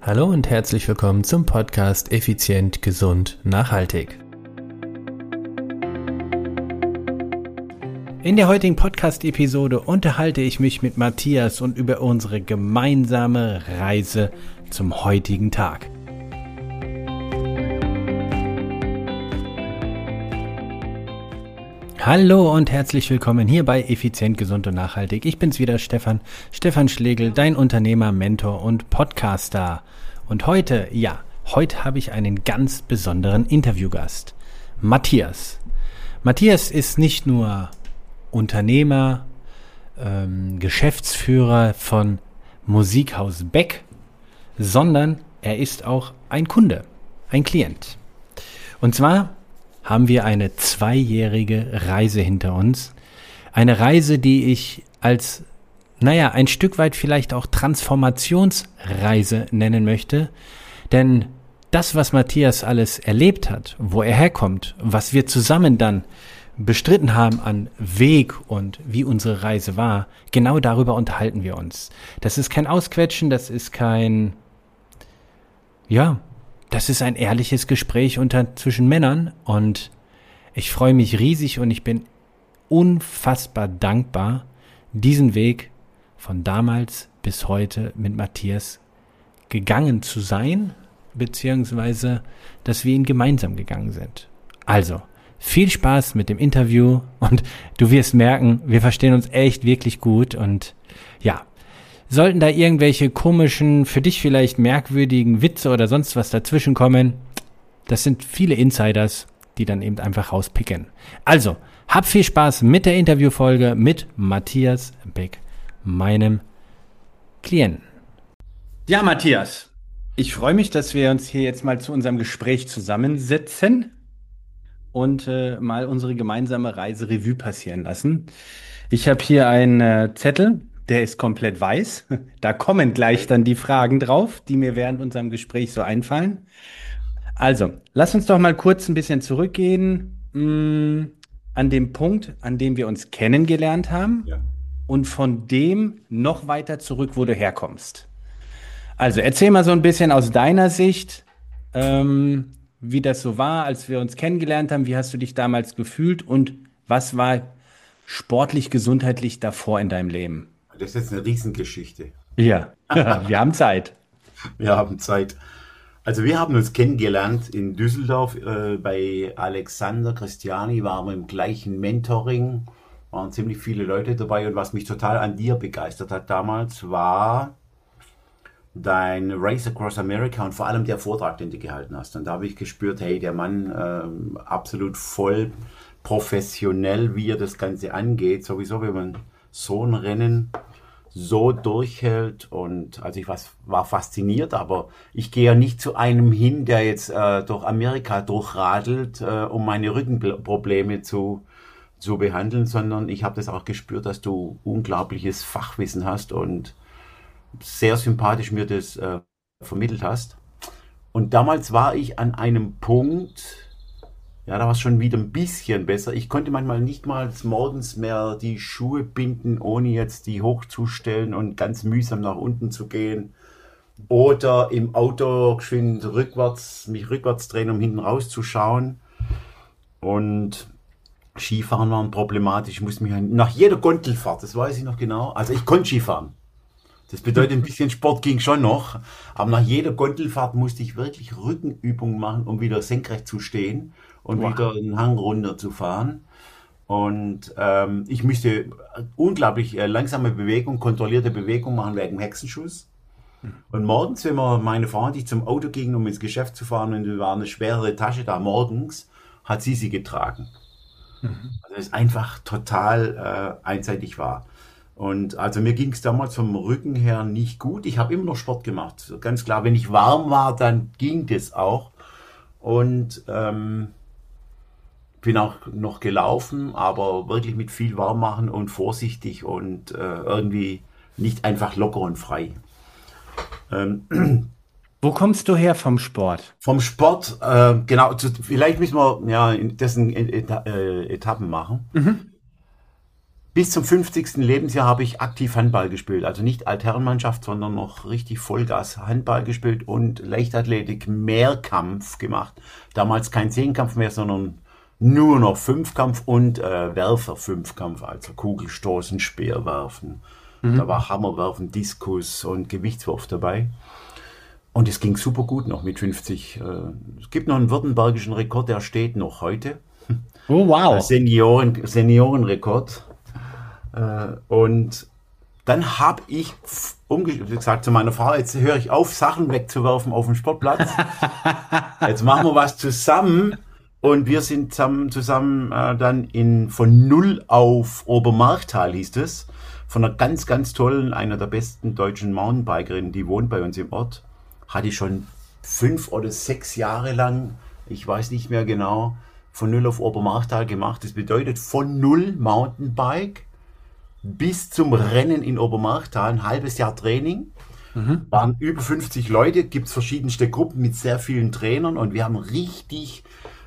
Hallo und herzlich willkommen zum Podcast Effizient, Gesund, Nachhaltig. In der heutigen Podcast-Episode unterhalte ich mich mit Matthias und über unsere gemeinsame Reise zum heutigen Tag. Hallo und herzlich willkommen hier bei Effizient, Gesund und Nachhaltig. Ich bin's wieder, Stefan Schlegel, dein Unternehmer, Mentor und Podcaster. Und heute habe ich einen ganz besonderen Interviewgast, Matthias. Matthias ist nicht nur Unternehmer, Geschäftsführer von Musikhaus Beck, sondern er ist auch ein Kunde, ein Klient. Und zwar haben wir eine 2-jährige Reise hinter uns. Eine Reise, die ich als, ein Stück weit vielleicht auch Transformationsreise nennen möchte. Denn das, was Matthias alles erlebt hat, wo er herkommt, was wir zusammen dann bestritten haben an Weg und wie unsere Reise war, genau darüber unterhalten wir uns. Das ist kein Ausquetschen, das ist das ist ein ehrliches Gespräch zwischen Männern und ich freue mich riesig und ich bin unfassbar dankbar, diesen Weg von damals bis heute mit Matthias gegangen zu sein, beziehungsweise, dass wir ihn gemeinsam gegangen sind. Also, viel Spaß mit dem Interview und du wirst merken, wir verstehen uns echt wirklich gut und sollten da irgendwelche komischen, für dich vielleicht merkwürdigen Witze oder sonst was dazwischen kommen, das sind viele Insiders, die dann eben einfach rauspicken. Also, hab viel Spaß mit der Interviewfolge mit Matthias Beck, meinem Klienten. Ja, Matthias, ich freue mich, dass wir uns hier jetzt mal zu unserem Gespräch zusammensetzen und mal unsere gemeinsame Reise Revue passieren lassen. Ich habe hier einen Zettel, der ist komplett weiß. Da kommen gleich dann die Fragen drauf, die mir während unserem Gespräch so einfallen. Also, lass uns doch mal kurz ein bisschen zurückgehen an dem Punkt, an dem wir uns kennengelernt haben und von dem noch weiter zurück, wo du herkommst. Also, erzähl mal so ein bisschen aus deiner Sicht, wie das so war, als wir uns kennengelernt haben. Wie hast du dich damals gefühlt und was war sportlich, gesundheitlich davor in deinem Leben? Das ist jetzt eine Riesengeschichte. Ja, wir haben Zeit. Wir haben Zeit. Also wir haben uns kennengelernt in Düsseldorf bei Alexander Christiani, waren wir im gleichen Mentoring, waren ziemlich viele Leute dabei und was mich total an dir begeistert hat damals war dein Race Across America und vor allem der Vortrag, den du gehalten hast. Und da habe ich gespürt, hey, der Mann absolut voll professionell, wie er das Ganze angeht, sowieso wenn man so ein Rennen so durchhält und also ich war fasziniert, aber ich gehe ja nicht zu einem hin, der jetzt durch Amerika durchradelt, um meine Rückenprobleme zu behandeln, sondern ich habe das auch gespürt, dass du unglaubliches Fachwissen hast und sehr sympathisch mir das vermittelt hast. Und damals war ich an einem Punkt, da war es schon wieder ein bisschen besser. Ich konnte manchmal nicht mal morgens mehr die Schuhe binden, ohne jetzt die hochzustellen und ganz mühsam nach unten zu gehen. Oder im Auto geschwind mich rückwärts drehen, um hinten rauszuschauen. Und Skifahren waren problematisch. Ich musste mich nach jeder Gondelfahrt, das weiß ich noch genau, also ich konnte Skifahren. Das bedeutet, ein bisschen Sport ging schon noch. Aber nach jeder Gondelfahrt musste ich wirklich Rückenübungen machen, um wieder senkrecht zu stehen und wieder einen Hang runter zu fahren. Und ich musste unglaublich langsame Bewegung, kontrollierte Bewegung machen wegen Hexenschuss. Und morgens, wenn meine Frau und ich zum Auto gingen, um ins Geschäft zu fahren, und da war eine schwerere Tasche da morgens, hat sie getragen. Also es einfach total einseitig war. Und also mir ging es damals vom Rücken her nicht gut. Ich habe immer noch Sport gemacht. Ganz klar, wenn ich warm war, dann ging das auch. Und bin auch noch gelaufen, aber wirklich mit viel warm machen und vorsichtig und irgendwie nicht einfach locker und frei. Wo kommst du her vom Sport? Vom Sport, genau, vielleicht müssen wir das in Etappen machen. Bis zum 50. Lebensjahr habe ich aktiv Handball gespielt. Also nicht Altherrenmannschaft, sondern noch richtig Vollgas Handball gespielt und Leichtathletik Mehrkampf gemacht. Damals kein Zehnkampf mehr, sondern nur noch Fünfkampf und Werfer-Fünfkampf, also Kugelstoßen, Speerwerfen. Da Mhm. war Hammerwerfen, Diskus und Gewichtswurf dabei. Und es ging super gut noch mit 50. Es gibt noch einen württembergischen Rekord, der steht noch heute. Oh, wow. Seniorenrekord. Und dann habe ich gesagt zu meiner Frau, jetzt höre ich auf, Sachen wegzuwerfen auf dem Sportplatz. Jetzt machen wir was zusammen. Und wir sind zusammen dann von Null auf Obermarchtal hieß es. Von einer ganz, ganz tollen, einer der besten deutschen Mountainbikerinnen, die wohnt bei uns im Ort. Hatte ich schon 5 oder 6 Jahre lang, ich weiß nicht mehr genau, von Null auf Obermarchtal gemacht. Das bedeutet von Null Mountainbike bis zum Rennen in Obermarchtal, ein halbes Jahr Training. Mhm. Waren über 50 Leute, gibt es verschiedenste Gruppen mit sehr vielen Trainern und wir haben richtig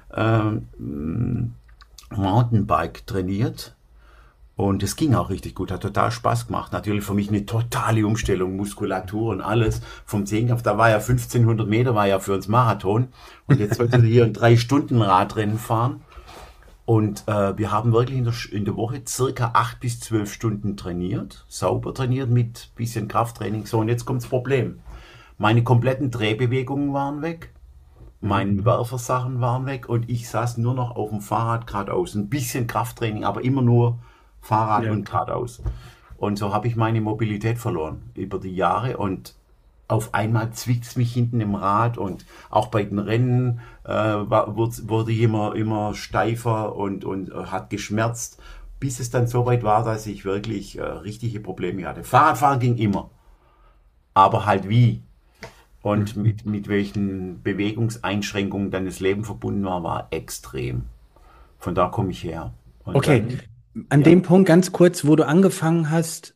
Mountainbike trainiert. Und es ging auch richtig gut, hat total Spaß gemacht. Natürlich für mich eine totale Umstellung, Muskulatur und alles. Vom Zehnkampf, da war ja 1500 Meter, war ja für uns Marathon. Und jetzt sollte ich hier ein 3-Stunden-Radrennen fahren. Und wir haben wirklich in der Woche circa 8 bis 12 Stunden trainiert. Sauber trainiert mit bisschen Krafttraining. So, und jetzt kommt das Problem. Meine kompletten Drehbewegungen waren weg. Meine Werfersachen waren weg. Und ich saß nur noch auf dem Fahrrad geradeaus. Ein bisschen Krafttraining, aber immer nur Fahrrad Ja. und geradeaus. Und so habe ich meine Mobilität verloren über die Jahre und auf einmal zwickt es mich hinten im Rad und auch bei den Rennen wurde ich immer steifer und hat geschmerzt, bis es dann so weit war, dass ich wirklich richtige Probleme hatte. Fahrradfahren ging immer, aber halt wie und Mhm. mit welchen Bewegungseinschränkungen dann das Leben verbunden war, war extrem. Von da komme ich her. Und Okay, dann, an ja, dem Punkt ganz kurz, wo du angefangen hast,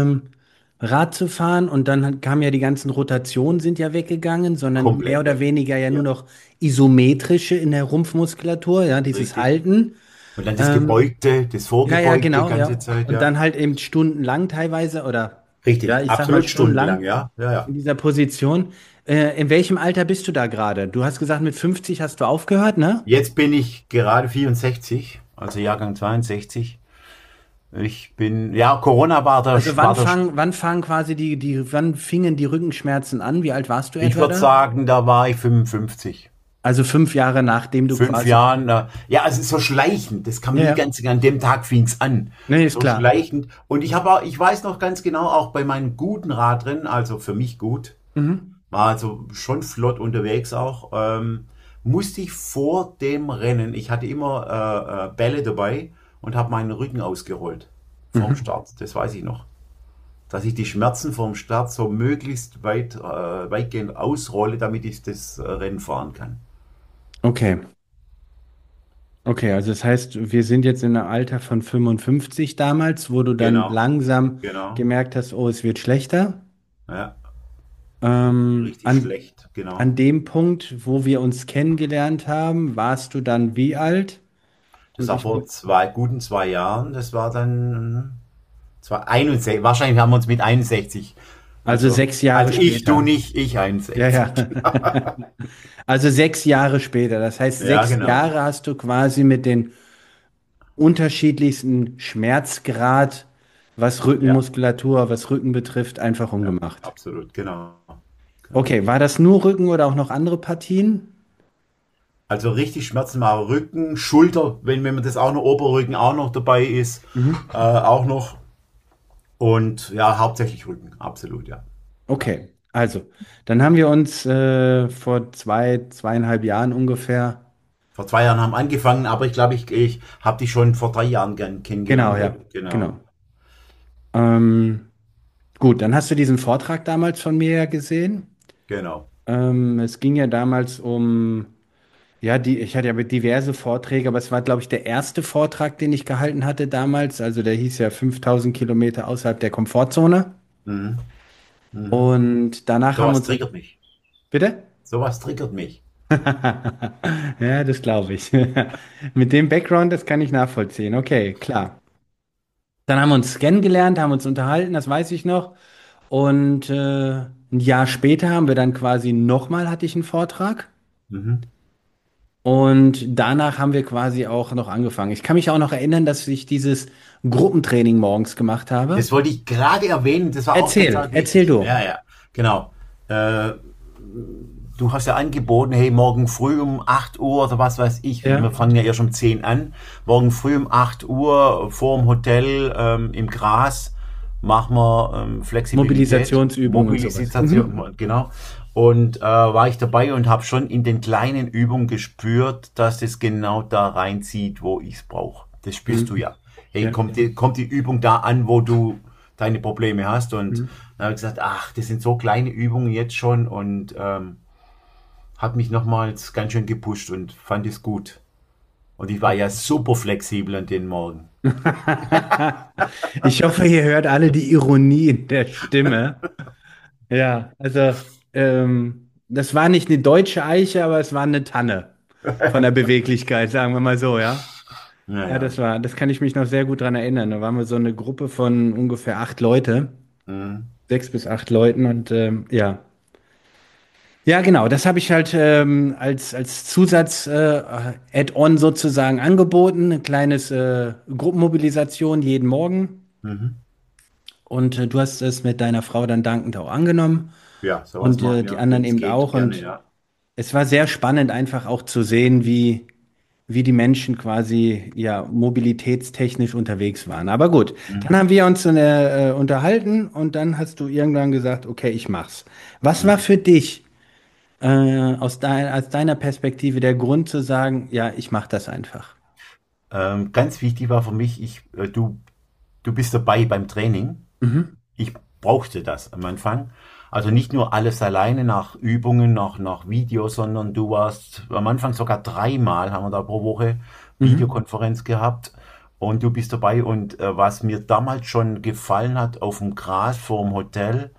Rad zu fahren und dann kamen ja die ganzen Rotationen sind ja weggegangen, sondern mehr komplett oder weg. weniger ja nur Ja, noch isometrische in der Rumpfmuskulatur, ja, dieses richtig. Halten. Und dann Ähm, das ja, ja, Vorgebeugte genau, ganze ja. Zeit, Und ja. dann halt eben stundenlang teilweise oder ja, Richtig, ich sag mal absolut stundenlang, stundenlang ja, ja, ja. in dieser Position. In welchem Alter bist du da gerade? Du hast gesagt, mit 50 hast du aufgehört, ne? Jetzt bin ich gerade 64, also Jahrgang 62. Ich bin, ja, Corona Also war der, wann fangen quasi wann fingen die Rückenschmerzen an? Wie alt warst du ich etwa würde da? sagen, da war ich 55. Also 5 Jahre nachdem du Fünf quasi. Jahren, ja, es ist so schleichend, das kam Ja, nie ja. ganz, an dem Tag fing's an. Nee, ist So klar. schleichend. Und ich weiß noch ganz genau, auch bei meinen guten Radrennen, also für mich gut, Mhm. war also schon flott unterwegs auch, musste ich vor dem Rennen, ich hatte immer Bälle dabei und habe meinen Rücken ausgerollt vorm Mhm. Start. Das weiß ich noch. Dass ich die Schmerzen vorm Start so möglichst weitgehend ausrolle, damit ich das Rennen fahren kann. Okay. Okay, also das heißt, wir sind jetzt in einem Alter von 55 damals, wo du dann Genau, langsam genau. gemerkt hast, oh, es wird schlechter. Ja, Ähm, richtig an, schlecht, genau. an dem Punkt, wo wir uns kennengelernt haben, warst du dann wie alt? Das Muss war ich vor mir. 2 Jahren. Das war dann 61. Wahrscheinlich haben wir uns mit 61. Also Also, 6 Jahre also ich, du später. nicht, ich Ja, 61. ja. Also 6 Jahre später. Das heißt, Ja, sechs genau. Jahre hast du quasi mit den unterschiedlichsten Schmerzgrad, was Ja, Rückenmuskulatur, was Rücken betrifft, einfach ja, umgemacht. absolut, genau. Genau. Okay, war das nur Rücken oder auch noch andere Partien? Also richtig Schmerzen machen Rücken, Schulter, wenn man das auch noch, Oberrücken auch noch dabei ist, Mhm. auch noch. Und ja, hauptsächlich Rücken, absolut, ja. Ja. Okay, also, dann haben wir uns vor 2,5 Jahren ungefähr. Vor 2 Jahren haben angefangen, aber ich glaube, ich habe dich schon vor 3 Jahren gern Genau, kennengelernt. ja, Genau, genau. Ähm, gut, dann hast du diesen Vortrag damals von mir ja gesehen. genau. Es ging ja damals um, ja, ich hatte ja diverse Vorträge, aber es war, glaube ich, der erste Vortrag, den ich gehalten hatte damals. Also der hieß ja 5000 Kilometer außerhalb der Komfortzone. Mhm. Mhm. Und danach haben wir Sowas uns, triggert mich. bitte? Sowas triggert mich. Ja, das glaube ich. Mit dem Background, das kann ich nachvollziehen. Okay, klar. Dann haben wir uns kennengelernt, haben uns unterhalten, das weiß ich noch. Und ein Jahr später haben wir dann quasi nochmal, hatte ich einen Vortrag. Mhm. Und danach haben wir quasi auch noch angefangen. Ich kann mich auch noch erinnern, dass ich dieses Gruppentraining morgens gemacht habe. Das wollte ich gerade erwähnen, das war auch total Erzähl wichtig. du. Ja, ja, genau. Äh, Du hast ja angeboten, hey, morgen früh um 8 Uhr oder was weiß ich, wir Ja. fangen ja erst um 10 an, morgen früh um 8 Uhr vor dem Hotel im Gras machen wir Flexibilität, Mobilisationsübungen und sowas. Mhm. Mobilisation, genau. Und war ich dabei und habe schon in den kleinen Übungen gespürt, dass es genau da reinzieht, wo ich es brauche. Das spürst du Mhm. ja. Hey, Ja. kommt die Übung da an, wo du deine Probleme hast? Und Mhm. dann habe ich gesagt, ach, das sind so kleine Übungen jetzt schon und hat mich nochmals ganz schön gepusht und fand es gut. Und ich war ja super flexibel an den Morgen. Ich hoffe, ihr hört alle die Ironie in der Stimme. Ja, also das war nicht eine deutsche Eiche, aber es war eine Tanne von der Beweglichkeit, sagen wir mal so, ja. Ja, Naja. das kann ich mich noch sehr gut dran erinnern. Da waren wir so eine Gruppe von ungefähr 8 Leute, Mhm. 6 bis 8 Leuten und ja, genau, das habe ich halt als Zusatz Add-on sozusagen angeboten, ein kleines Gruppenmobilisation jeden Morgen. Mhm. Und du hast es mit deiner Frau dann dankend auch angenommen Ja, sowas und machen die wir, wenn anderen es eben geht, auch. gerne, Und ja. es war sehr spannend, einfach auch zu sehen, wie die Menschen quasi ja mobilitätstechnisch unterwegs waren. Aber gut, dann Mhm. haben wir uns unterhalten und dann hast du irgendwann gesagt, okay, ich mach's. Was war Mhm. für dich aus deiner Perspektive der Grund zu sagen, ja, ich mach das einfach? Ganz wichtig war für mich, du bist dabei beim Training. Mhm. Ich brauchte das am Anfang. Also nicht nur alles alleine nach Übungen, nach Videos, sondern du warst am Anfang sogar dreimal, haben wir da pro Woche Mhm. Videokonferenz gehabt und du bist dabei. Und was mir damals schon gefallen hat auf dem Gras vor dem Hotel,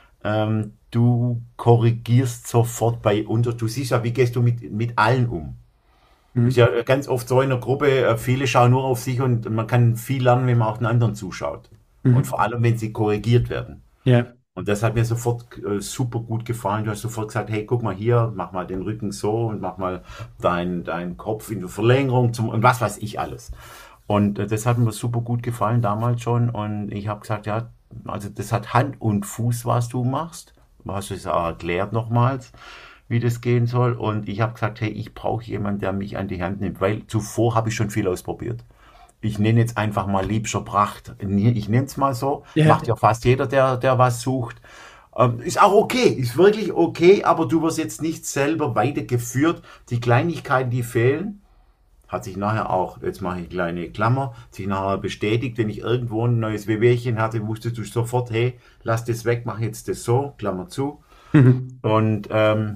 du korrigierst sofort du siehst ja, wie gehst du mit allen um. Ist Mhm. ja ganz oft so in der Gruppe, viele schauen nur auf sich und man kann viel lernen, wenn man auch den anderen zuschaut. Und Mhm. vor allem, wenn sie korrigiert werden. Ja. Und das hat mir sofort super gut gefallen. Du hast sofort gesagt, hey, guck mal hier, mach mal den Rücken so und mach mal deinen Kopf in die Verlängerung und was weiß ich alles. Und das hat mir super gut gefallen damals schon. Und ich habe gesagt, ja, also das hat Hand und Fuß, was du machst. Du hast es auch erklärt nochmals, wie das gehen soll. Und ich habe gesagt, hey, ich brauche jemanden, der mich an die Hand nimmt, weil zuvor habe ich schon viel ausprobiert. Ich nenne jetzt einfach mal Liebscher Pracht. Ich nenne es mal so. Ja. Macht ja fast jeder, der was sucht. Ist auch okay, ist wirklich okay, aber du wirst jetzt nicht selber weitergeführt. Die Kleinigkeiten, die fehlen, hat sich nachher auch, jetzt mache ich eine kleine Klammer, sich nachher bestätigt, wenn ich irgendwo ein neues Wehwehchen hatte, wusstest du sofort, hey, lass das weg, mach jetzt das so, Klammer zu. Mhm. Und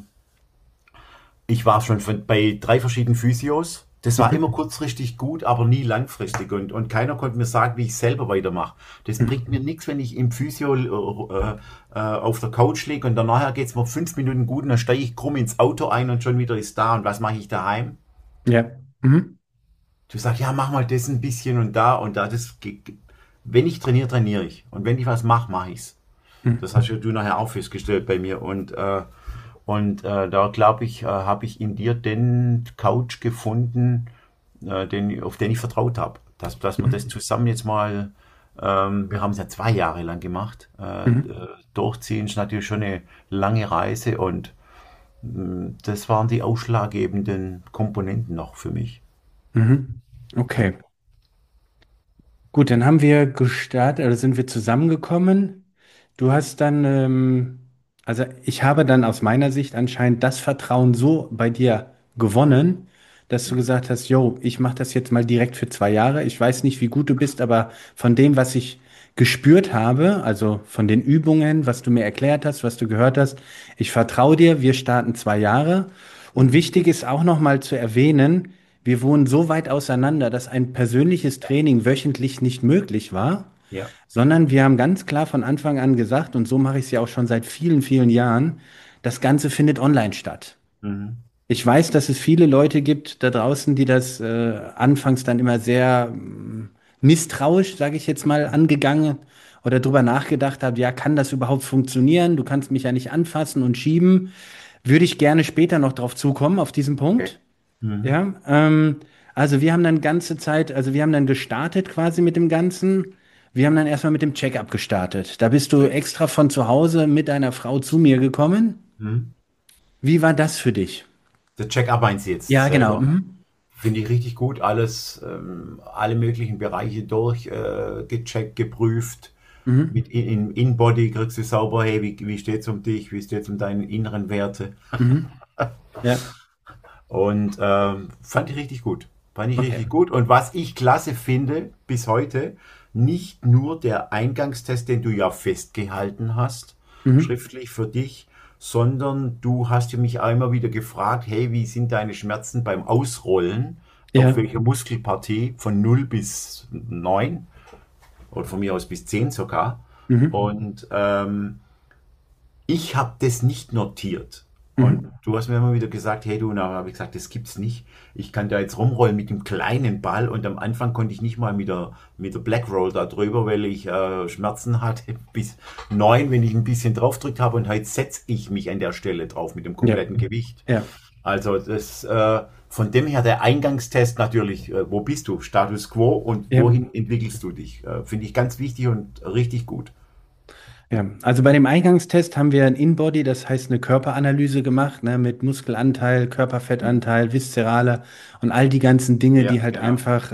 ich war schon bei 3 verschiedenen Physios. Das war immer kurzfristig gut, aber nie langfristig. Und keiner konnte mir sagen, wie ich selber weitermache. Das bringt mir nichts, wenn ich im Physio auf der Couch liege und danach geht es mir 5 Minuten gut und dann steige ich krumm ins Auto ein und schon wieder ist da. Und was mache ich daheim? Ja. Mhm. Du sagst, ja, mach mal das ein bisschen und da und da. Wenn ich trainiere, trainiere ich. Und wenn ich was mache, mache ich's. Das Mhm. hast ja du nachher auch festgestellt bei mir. Und da glaube ich, habe ich in dir den Coach gefunden, auf den ich vertraut habe. Dass wir das Mhm. zusammen jetzt mal, wir haben es ja 2 Jahre lang gemacht, Mhm. durchziehen ist natürlich schon eine lange Reise und das waren die ausschlaggebenden Komponenten noch für mich. Mhm. Okay. Gut, dann haben wir gestartet, oder sind wir zusammengekommen. Du hast dann, also ich habe dann aus meiner Sicht anscheinend das Vertrauen so bei dir gewonnen, dass du gesagt hast, yo, ich mache das jetzt mal direkt für 2 Jahre. Ich weiß nicht, wie gut du bist, aber von dem, was ich gespürt habe, also von den Übungen, was du mir erklärt hast, was du gehört hast, ich vertraue dir, wir starten 2 Jahre. Und wichtig ist auch noch mal zu erwähnen, wir wohnen so weit auseinander, dass ein persönliches Training wöchentlich nicht möglich war, Ja. sondern wir haben ganz klar von Anfang an gesagt, und so mache ich es ja auch schon seit vielen, vielen Jahren, das Ganze findet online statt. Mhm. Ich weiß, dass es viele Leute gibt da draußen, die das anfangs dann immer sehr misstrauisch, sage ich jetzt mal, angegangen oder drüber nachgedacht habe, ja, kann das überhaupt funktionieren? Du kannst mich ja nicht anfassen und schieben. Würde ich gerne später noch drauf zukommen, auf diesen Okay. Punkt. Mhm. Ja, also wir haben dann ganze Zeit, also wir haben dann gestartet quasi mit dem Ganzen. Wir haben dann erstmal mit dem Check-up gestartet. Da bist du extra von zu Hause mit deiner Frau zu mir gekommen. Mhm. Wie war das für dich? Der Check-up meinst du jetzt Ja, genau. selber? Mhm. Finde ich richtig gut. Alles, alle möglichen Bereiche durch, gecheckt, geprüft. Mhm. Mit In-Body kriegst du sauber, hey, wie steht's um dich? Wie steht's um deine inneren Werte? Mhm. Ja, Und fand ich richtig gut. Fand ich okay. richtig gut. Und was ich klasse finde bis heute, nicht nur der Eingangstest, den du ja festgehalten hast, Mhm. schriftlich für dich, sondern du hast ja mich auch immer wieder gefragt, hey, wie sind deine Schmerzen beim Ausrollen? Auf Ja. welcher Muskelpartie? Von 0 bis 9 oder von mir aus bis 10 sogar. Mhm. Und ich habe das nicht notiert. Und Mhm. du hast mir immer wieder gesagt, hey du, na, habe ich gesagt, das gibt's nicht. Ich kann da jetzt rumrollen mit dem kleinen Ball und am Anfang konnte ich nicht mal mit der Black Roll da drüber, weil ich Schmerzen hatte bis 9, wenn ich ein bisschen draufgedrückt habe und heute setze ich mich an der Stelle drauf mit dem Ja. kompletten Gewicht. Ja. Also das von dem her der Eingangstest natürlich, wo bist du? Status quo und Ja. wohin entwickelst du dich? Finde ich ganz wichtig und richtig gut. Ja, also bei dem Eingangstest haben wir ein In-Body, das heißt eine Körperanalyse gemacht, ne, mit Muskelanteil, Körperfettanteil, Viszerale und all die ganzen Dinge, die Ja, halt genau. einfach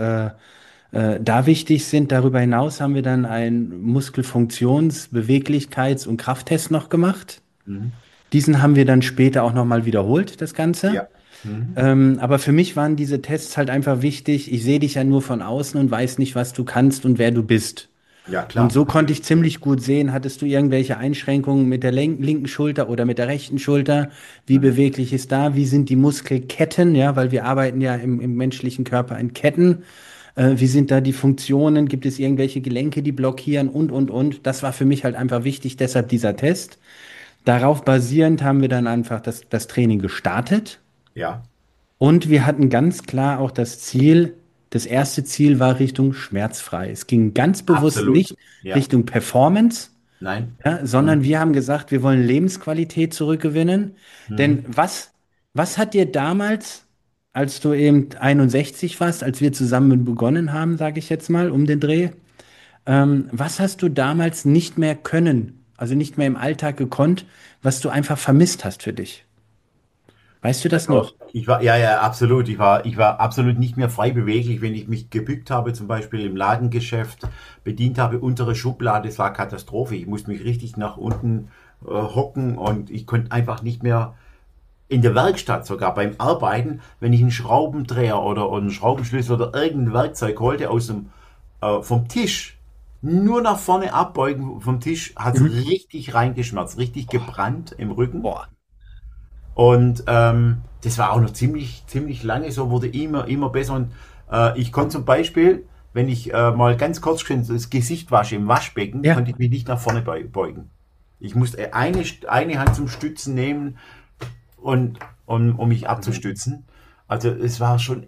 da wichtig sind. Darüber hinaus haben wir dann einen Muskelfunktions-, Beweglichkeits- und Krafttest noch gemacht. Mhm. Diesen haben wir dann später auch nochmal wiederholt, das Ganze. Ja. Mhm. Aber für mich waren diese Tests halt einfach wichtig. Ich sehe dich ja nur von außen und weiß nicht, was du kannst und wer du bist. Ja, Und klar, so konnte ich natürlich. ziemlich gut sehen, hattest du irgendwelche Einschränkungen mit der linken Schulter oder mit der rechten Schulter? Wie Mhm. beweglich ist da? Wie sind die Muskelketten? Ja, weil wir arbeiten ja im menschlichen Körper in Ketten. Wie sind da die Funktionen? Gibt es irgendwelche Gelenke, die blockieren und? Das war für mich halt einfach wichtig, deshalb dieser Test. Darauf basierend haben wir dann einfach das Training gestartet. Ja, Und wir hatten ganz klar auch das Ziel, das erste Ziel war Richtung schmerzfrei. Es ging ganz bewusst absolut. nicht Ja. Richtung Performance, Nein. ja, sondern Mhm. wir haben gesagt, wir wollen Lebensqualität zurückgewinnen. Denn Mhm. was hat dir damals, als du eben 61 warst, als wir zusammen begonnen haben, sage ich jetzt mal, um den Dreh, was hast du damals nicht mehr können, also nicht mehr im Alltag gekonnt, was du einfach vermisst hast für dich? Weißt du das Also noch? ich war, ja, ja, absolut. Ich war absolut nicht mehr frei beweglich, wenn ich mich gebückt habe, zum Beispiel im Ladengeschäft, bedient habe, untere Schublade, es war Katastrophe. Ich musste mich richtig nach unten hocken und ich konnte einfach nicht mehr in der Werkstatt sogar beim Arbeiten, wenn ich einen Schraubendreher oder einen Schraubenschlüssel oder irgendein Werkzeug holte vom Tisch, nur nach vorne abbeugen vom Tisch, hat es Mhm. richtig reingeschmerzt, richtig gebrannt im Rücken. Boah. Und das war auch noch ziemlich lange so, wurde immer besser. Und ich konnte zum Beispiel, wenn ich mal ganz kurz das Gesicht wasche im Waschbecken, Ja. konnte ich mich nicht nach vorne beugen. Ich musste eine Hand zum Stützen nehmen und um mich Wahnsinn. abzustützen. Also es war schon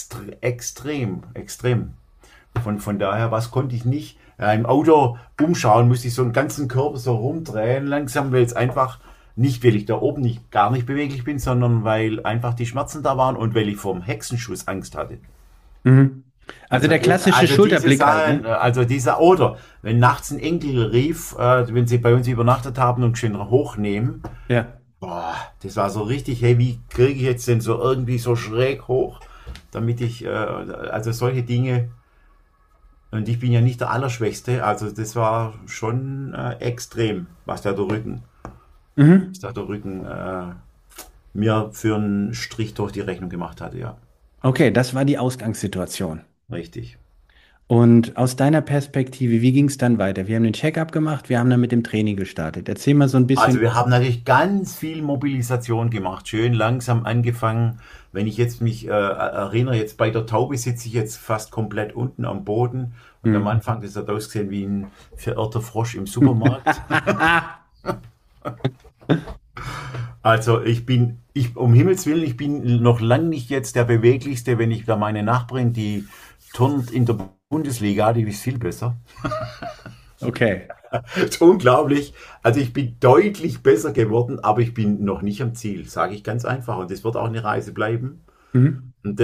extrem. Von daher, was konnte ich nicht? Ja, im Auto umschauen, musste ich so einen ganzen Körper so rumdrehen, langsam, weil es einfach nicht, weil ich da oben nicht gar nicht beweglich bin, sondern weil einfach die Schmerzen da waren und weil ich vom Hexenschuss Angst hatte. Mhm. Also der klassische Also diese Schulterblick halt, Sachen, ne? also dieser, oder wenn nachts ein Enkel rief, wenn sie bei uns übernachtet haben und schön hochnehmen, Ja. boah, das war so richtig, hey, wie kriege ich jetzt denn so irgendwie so schräg hoch, damit ich, also solche Dinge, und ich bin ja nicht der Allerschwächste, also das war schon extrem, Mhm. was da der Rücken mir für einen Strich durch die Rechnung gemacht hatte, ja, Okay, das war die Ausgangssituation. richtig. Und aus deiner Perspektive, wie ging es dann weiter? Wir haben den Check-up gemacht, wir haben dann mit dem Training gestartet. Erzähl mal so ein Also bisschen. wir haben natürlich ganz viel Mobilisation gemacht, schön langsam angefangen. Wenn ich jetzt mich erinnere, jetzt bei der Taube sitze ich jetzt fast komplett unten am Boden und am Mhm. Anfang, das hat ausgesehen wie ein verirrter Frosch im Supermarkt. Also um Himmels Willen, ich bin noch lang nicht jetzt der Beweglichste, wenn ich da meine Nachbarin, die turnt in der Bundesliga, die ist viel besser. Okay. Das ist unglaublich. Also ich bin deutlich besser geworden, aber ich bin noch nicht am Ziel, sage ich ganz einfach. Und das wird auch eine Reise bleiben. Mhm. Und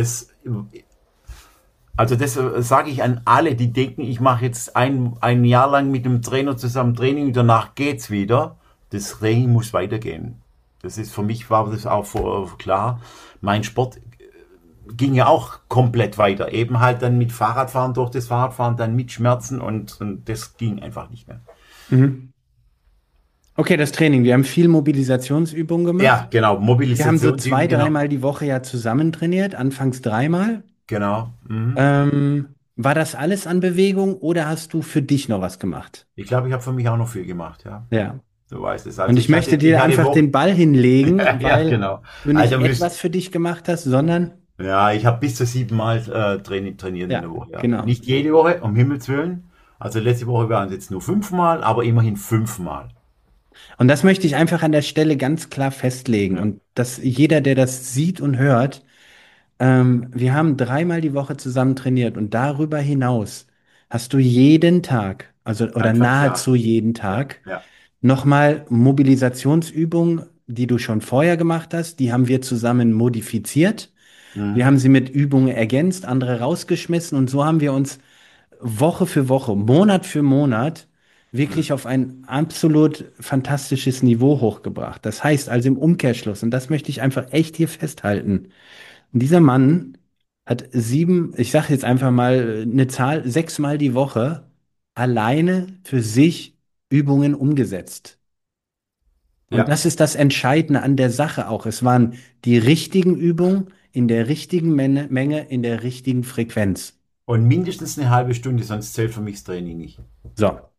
das sage ich an alle, die denken, ich mache jetzt ein Jahr lang mit dem Trainer zusammen Training und danach geht's wieder. Das Training muss weitergehen. Das ist für mich war das auch klar. Mein Sport ging ja auch komplett weiter. Eben halt dann mit Fahrradfahren durch das Fahrradfahren, dann mit Schmerzen und das ging einfach nicht mehr. Mhm. Okay, das Training. Wir haben viel Mobilisationsübungen gemacht. Ja, genau. Wir haben so Mobilisationsübungen, zwei, genau. dreimal die Woche ja zusammen trainiert, anfangs dreimal. Genau. Mhm. War das alles an Bewegung oder hast du für dich noch was gemacht? Ich glaube, ich habe für mich auch noch viel gemacht, ja. Ja. Du weißt es. Und Also ich möchte ich dir hatte einfach den Wochen. Ball hinlegen, Ja, weil genau. du nicht Also etwas für dich gemacht hast, sondern ja, ich habe bis zu 7-mal trainiert in ja, der Woche. Ja. genau. Nicht jede Woche, um Himmels Willen. Also letzte Woche waren es jetzt nur 5-mal, aber immerhin 5-mal. Und das möchte ich einfach an der Stelle ganz klar festlegen Ja. und dass jeder, der das sieht und hört, wir haben dreimal die Woche zusammen trainiert und darüber hinaus hast du jeden Tag, also oder Einfach klar. nahezu jeden Ja, Tag, ja. nochmal Mobilisationsübungen, die du schon vorher gemacht hast, die haben wir zusammen modifiziert. Wir Mhm. haben sie mit Übungen ergänzt, andere rausgeschmissen und so haben wir uns Woche für Woche, Monat für Monat wirklich Mhm. auf ein absolut fantastisches Niveau hochgebracht. Das heißt also im Umkehrschluss, und das möchte ich einfach echt hier festhalten, dieser Mann hat sieben, ich sage jetzt einfach mal eine Zahl, sechsmal die Woche alleine für sich Übungen umgesetzt. Und Ja. das ist das Entscheidende an der Sache auch. Es waren die richtigen Übungen in der richtigen Menge, in der richtigen Frequenz. Und mindestens eine halbe Stunde, sonst zählt für mich das Training nicht. So.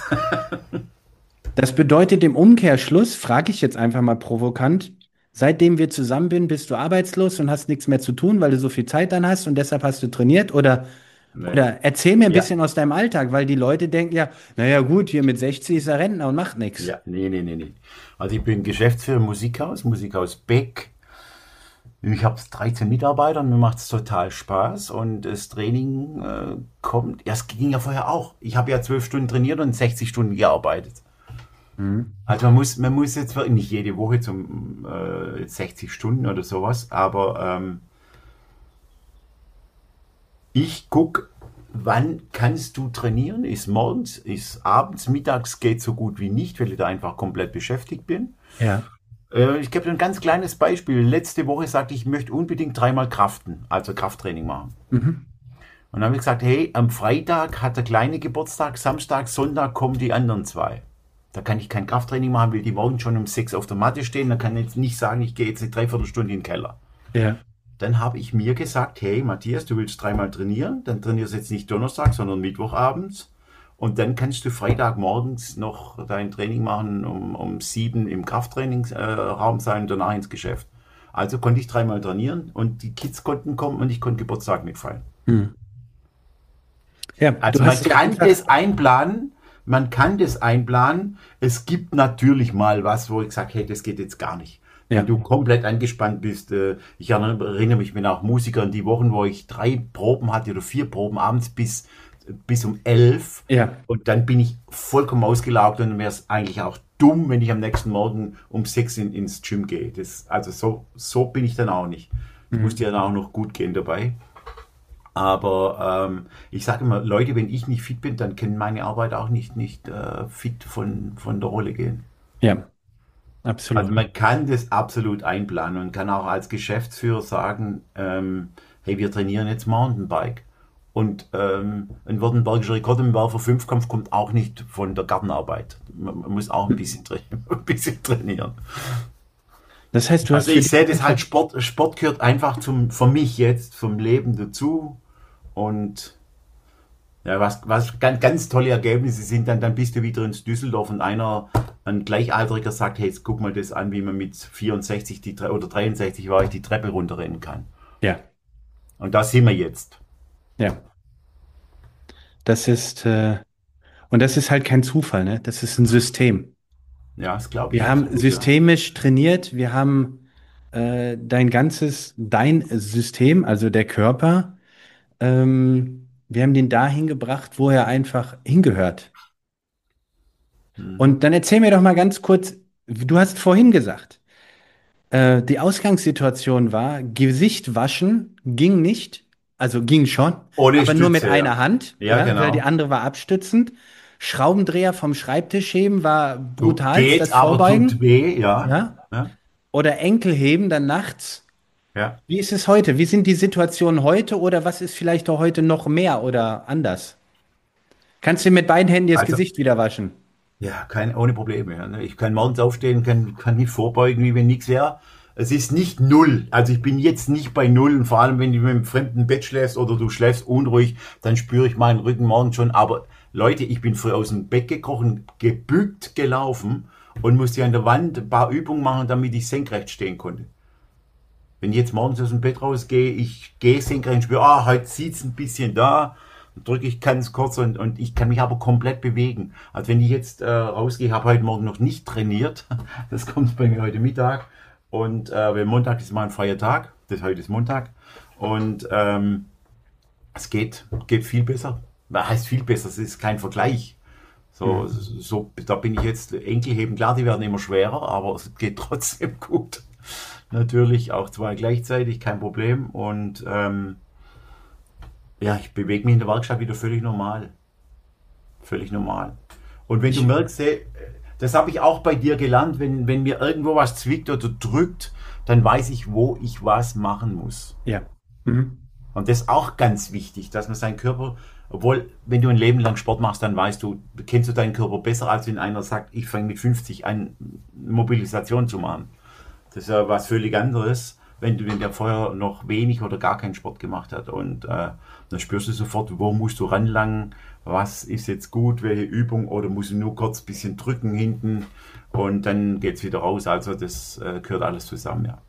Das bedeutet im Umkehrschluss, frage ich jetzt einfach mal provokant, seitdem wir zusammen sind, bist du arbeitslos und hast nichts mehr zu tun, weil du so viel Zeit dann hast und deshalb hast du trainiert? Nee. Oder erzähl mir ein Ja. bisschen aus deinem Alltag, weil die Leute denken ja, naja gut, hier mit 60 ist er Rentner und macht nichts. Ja, nee, nee, nee, nee. Also ich bin Geschäftsführer im Musikhaus Beck. Ich habe 13 Mitarbeiter und mir macht es total Spaß und das Training kommt, ja, es ging ja vorher auch. Ich habe ja 12 Stunden trainiert und 60 Stunden gearbeitet. Mhm. Also man muss jetzt wirklich nicht jede Woche zum 60 Stunden oder sowas, aber ich gucke, wann kannst du trainieren? Ist morgens, ist abends, mittags geht so gut wie nicht, weil ich da einfach komplett beschäftigt bin. Ja. Ich gebe dir ein ganz kleines Beispiel. Letzte Woche sagte ich, ich möchte unbedingt 3-mal Kraften, also Krafttraining machen. Mhm. Und dann habe ich gesagt, hey, am Freitag hat der Kleine Geburtstag, Samstag, Sonntag kommen die anderen zwei. Da kann ich kein Krafttraining machen, weil die morgen schon um 6 auf der Matte stehen. Da kann ich jetzt nicht sagen, ich gehe jetzt eine Dreiviertelstunde in den Keller. Ja. Dann habe ich mir gesagt, hey Matthias, du willst 3-mal trainieren, dann trainierst du jetzt nicht Donnerstag, sondern Mittwochabends. Und dann kannst du Freitagmorgens noch dein Training machen, um 7 im Krafttrainingsraum sein und danach ins Geschäft. Also konnte ich 3-mal trainieren und die Kids konnten kommen und ich konnte Geburtstag mitfeiern. Mhm. Ja, Also du man hast dir kann einfach, das einplanen, man kann das einplanen. Es gibt natürlich mal was, wo ich sage, hey, das geht jetzt gar nicht. Wenn ja, du komplett angespannt bist, ich erinnere mich, bin auch Musiker in die Wochen, wo ich 3 Proben hatte oder 4 Proben abends bis um 11 ja. und dann bin ich vollkommen ausgelaugt und dann wäre es eigentlich auch dumm, wenn ich am nächsten Morgen um 6 ins Gym gehe. Also so bin ich dann auch nicht. Ich muss Mhm. dir dann auch noch gut gehen dabei. Aber ich sage immer, Leute, wenn ich nicht fit bin, dann kann meine Arbeit auch nicht fit von der Rolle gehen. Ja, Also absolut. man kann das absolut einplanen und kann auch als Geschäftsführer sagen, hey, wir trainieren jetzt Mountainbike. Und ein württembergischer Rekord im Werfer-Fünfkampf kommt auch nicht von der Gartenarbeit. Man muss auch ein bisschen trainieren. Das heißt, du hast Also für ich dich sehe das einfach, halt, Sport gehört einfach für mich jetzt, zum Leben dazu. Und ja, was ganz, ganz tolle Ergebnisse sind, dann bist du wieder ins Düsseldorf und ein Gleichaltriger sagt, hey, jetzt guck mal das an, wie man mit 64 oder 63 war ich die Treppe runterrennen kann. ja, Und da sind wir jetzt. ja, das ist, und das ist halt kein Zufall, ne? Das ist ein System. Ja, das glaube ich Wir haben absolut, ja. systemisch trainiert, wir haben dein System, also der Körper. wir haben den dahin gebracht, wo er einfach hingehört. Mhm. Und dann erzähl mir doch mal ganz kurz, du hast vorhin gesagt, die Ausgangssituation war, Gesicht waschen ging nicht, also ging schon, Ohne aber nur mit Stütze, einer ja. Hand, Ja, ja, weil die genau. andere war abstützend. Schraubendreher vom Schreibtisch heben war brutalst, Geht, das aber tut Vorbeugen, weh, ja. ja. Ja, Oder Enkel heben dann nachts. ja. Wie ist es heute? Wie sind die Situationen heute oder was ist vielleicht auch heute noch mehr oder anders? Kannst du mit beiden Händen dir das Also, Gesicht wieder waschen? ja, ohne Probleme. Ja, ne? Ich kann morgens aufstehen, kann mich vorbeugen, wie wenn nichts wäre. Es ist nicht null. Also ich bin jetzt nicht bei null. Und vor allem, wenn du mit einem fremden Bett schläfst oder du schläfst unruhig, dann spüre ich meinen Rücken morgens schon. Aber Leute, ich bin früh aus dem Bett gekrochen, gebückt gelaufen und musste an der Wand ein paar Übungen machen, damit ich senkrecht stehen konnte. Wenn ich jetzt morgens aus dem Bett rausgehe, ich gehe senkrecht und spüre, heute zieht es ein bisschen da, dann drücke ich ganz kurz und ich kann mich aber komplett bewegen. Also wenn ich jetzt rausgehe, habe heute Morgen noch nicht trainiert, das kommt bei mir heute Mittag und weil Montag ist mein freier Tag, heute ist Montag und es geht viel besser. Was heißt viel besser? Es ist kein Vergleich. Hm. Da bin ich jetzt Enkelheben, klar, die werden immer schwerer, aber es geht trotzdem gut. Natürlich auch zwei gleichzeitig, kein Problem. Und ja, ich bewege mich in der Werkstatt wieder völlig normal. Völlig normal. Und wenn du Ich, merkst, hey, das habe ich auch bei dir gelernt, wenn mir irgendwo was zwickt oder drückt, dann weiß ich, wo ich was machen muss. ja. Mhm. Und das ist auch ganz wichtig, dass man seinen Körper, obwohl, wenn du ein Leben lang Sport machst, dann weißt du, kennst du deinen Körper besser, als wenn einer sagt, ich fange mit 50 an, Mobilisation zu machen. Das ist ja was völlig anderes, wenn der vorher noch wenig oder gar keinen Sport gemacht hat. Und dann spürst du sofort, wo musst du ranlangen, was ist jetzt gut, welche Übung, oder musst du nur kurz ein bisschen drücken hinten und dann geht's wieder raus. Also das gehört alles zusammen, ja.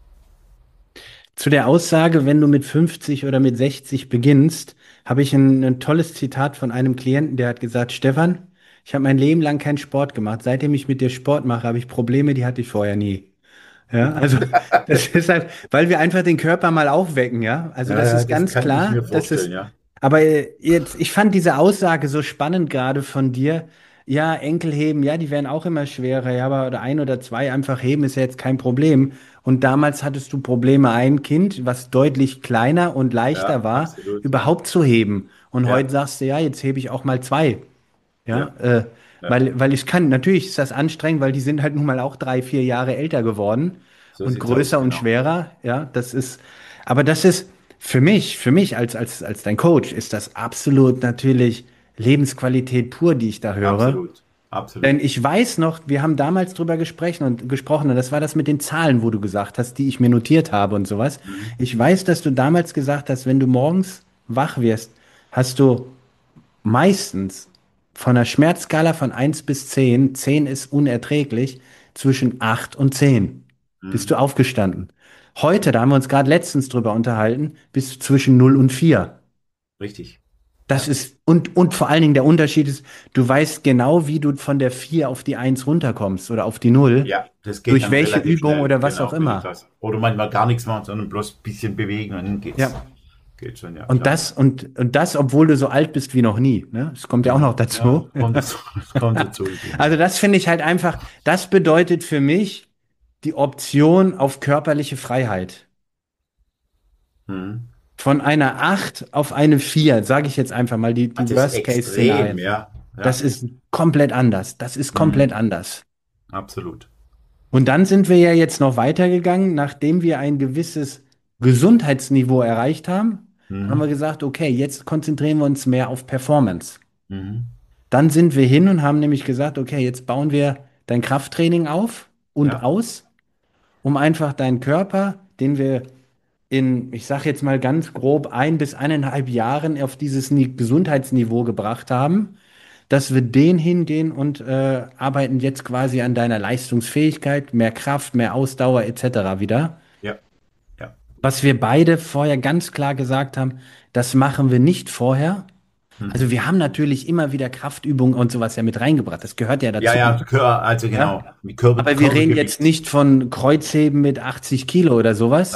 Zu der Aussage, wenn du mit 50 oder mit 60 beginnst, habe ich ein tolles Zitat von einem Klienten, der hat gesagt, Stefan, ich habe mein Leben lang keinen Sport gemacht. Seitdem ich mit dir Sport mache, habe ich Probleme, die hatte ich vorher nie. Ja, also das ist halt, weil wir einfach den Körper mal aufwecken, ja. Also das ist Das ganz kann ich klar, mir das vorstellen, ist, ja. aber jetzt, ich fand diese Aussage so spannend gerade von dir. Ja, Enkel heben, ja, die werden auch immer schwerer, ja, aber oder ein oder zwei einfach heben ist ja jetzt kein Problem. Und damals hattest du Probleme, ein Kind, was deutlich kleiner und leichter Ja, war, absolut. überhaupt zu heben. Und heute Ja, sagst du, ja, jetzt hebe ich auch mal zwei. Ja, ja, ja. weil ich kann, natürlich ist das anstrengend, weil die sind halt nun mal auch 3, 4 Jahre älter geworden So und sieht's aus, größer und genau. schwerer. Ja, das ist, aber das ist für mich als dein Coach ist das absolut natürlich Lebensqualität pur, die ich da höre. Absolut. Denn Absolut. ich weiß noch, wir haben damals drüber gesprochen und das war das mit den Zahlen, wo du gesagt hast, die ich mir notiert habe und sowas. Mhm. Ich weiß, dass du damals gesagt hast, wenn du morgens wach wirst, hast du meistens von einer Schmerzskala von 1 bis 10, 10 ist unerträglich, zwischen 8 und 10 bist du Mhm. aufgestanden. Heute, da haben wir uns gerade letztens drüber unterhalten, bist du zwischen 0 und 4. Richtig. Das Ja. ist, und vor allen Dingen der Unterschied ist, du weißt genau, wie du von der 4 auf die 1 runterkommst oder auf die 0, Ja, das geht durch dann welche relativ Übung schnell. oder was auch Genau, wenn du immer. das. Oder manchmal gar nichts machen, sondern bloß ein bisschen bewegen und dann geht's. Ja. Geht schon, ja, Und klar. das, obwohl du so alt bist wie noch nie. Ne? Das kommt ja auch noch Genau. Ja, dazu. kommt dazu. Das kommt dazu, genau. Also das finde ich halt einfach, das bedeutet für mich die Option auf körperliche Freiheit. Mhm. Von einer 8 auf eine 4, sage ich jetzt einfach mal, die Das ist extrem, Worst-Case-Szenarien. ja. Das Ja. ist komplett anders. Das ist komplett Mhm. anders. Absolut. Und dann sind wir ja jetzt noch weitergegangen, nachdem wir ein gewisses Gesundheitsniveau erreicht haben, haben wir Mhm. gesagt, okay, jetzt konzentrieren wir uns mehr auf Performance. Mhm. Dann sind wir hin und haben nämlich gesagt, okay, jetzt bauen wir dein Krafttraining auf und Ja. aus, um einfach deinen Körper, den wir in, ich sage jetzt mal ganz grob, 1 bis 1,5 Jahren auf dieses Gesundheitsniveau gebracht haben, dass wir den hingehen und arbeiten jetzt quasi an deiner Leistungsfähigkeit, mehr Kraft, mehr Ausdauer etc. wieder. Ja. Ja. Was wir beide vorher ganz klar gesagt haben, das machen wir nicht vorher. Also Mhm. wir haben natürlich immer wieder Kraftübungen und sowas ja mit reingebracht. Das gehört ja Ja, dazu. ja, also Ja? genau. Mit Aber wir reden jetzt Körpergewicht. nicht von Kreuzheben mit 80 Kilo oder sowas, Nein.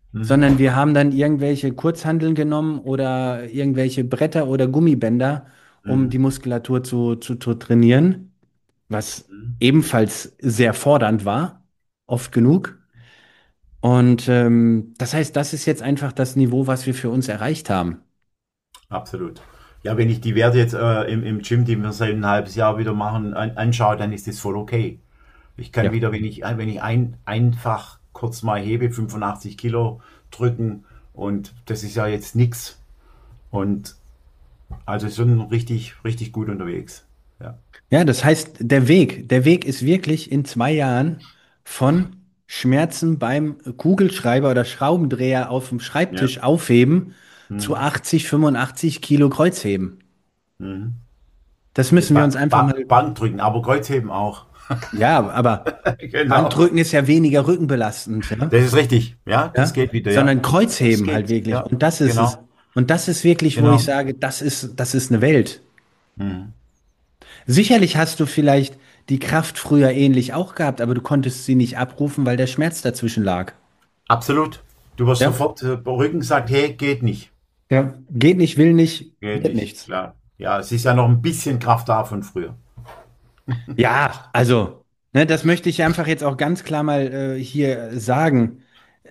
Mhm. sondern wir haben dann irgendwelche Kurzhanteln genommen oder irgendwelche Bretter oder Gummibänder, um die Mhm. Muskulatur zu trainieren, was Mhm. ebenfalls sehr fordernd war, oft genug. Und das heißt, das ist jetzt einfach das Niveau, was wir für uns erreicht haben. Absolut. Ja, wenn ich die Werte jetzt im Gym, die wir seit ein halbes Jahr wieder machen, anschaue, dann ist das voll okay. Ich kann Ja. wieder, wenn ich einfach kurz mal hebe, 85 Kilo drücken und das ist ja jetzt nix. Und also schon richtig, richtig gut unterwegs. Ja. Ja, das heißt, der Weg ist wirklich in 2 Jahren von Schmerzen beim Kugelschreiber oder Schraubendreher auf dem Ja. Schreibtisch aufheben zu Mhm. 80, 85 Kilo Kreuzheben. Mhm. Das Das müssen wir uns einfach mal, Bankdrücken, aber Kreuzheben auch. ja, aber Genau. Bankdrücken ist ja weniger rückenbelastend, ja, Das ist richtig. Ja, das ja, geht wieder, ja. sondern Das Kreuzheben halt geht. wirklich. Ja, Und das ist es. genau. Und das ist wirklich, wo ich Genau. sage, das ist eine Welt. Mhm. Sicherlich hast du vielleicht die Kraft früher ähnlich auch gehabt, aber du konntest sie nicht abrufen, weil der Schmerz dazwischen lag. Absolut. Du wirst Ja? sofort Rücken sagt, hey, geht nicht. Ja. Geht nicht, will nicht, Geht wird nicht, nichts. klar. Ja, es ist ja noch ein bisschen Kraft da von früher. Ja, also, ne, das möchte ich einfach jetzt auch ganz klar mal hier sagen.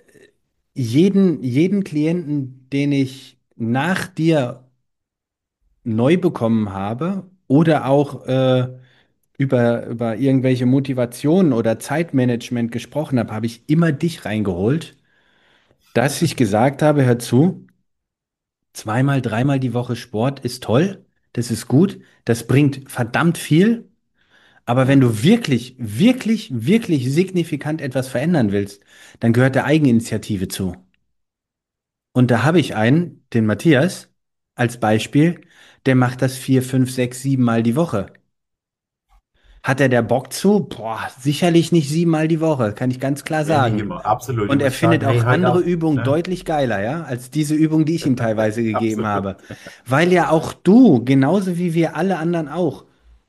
Jeden Klienten, den ich nach dir neu bekommen habe oder auch über irgendwelche Motivationen oder Zeitmanagement gesprochen habe, habe ich immer dich reingeholt, dass ich gesagt habe, hör zu, zweimal, dreimal die Woche Sport ist toll, das ist gut, das bringt verdammt viel, aber wenn Mhm. du wirklich, wirklich, wirklich signifikant etwas verändern willst, dann gehört der Eigeninitiative zu. Und da habe ich einen, den Matthias, als Beispiel, der macht das 4, 5, 6, 7 Mal die Woche. Hat er der Bock zu? Boah, sicherlich nicht 7 Mal die Woche, kann ich ganz klar Nee, nicht sagen. immer. Absolut. Du Und er musst sagen, findet hey, auch heute andere Abend. Übungen Ne? deutlich geiler, ja, als diese Übung, die ich ihm teilweise gegeben Absolut. habe. Weil ja auch du, genauso wie wir alle anderen auch,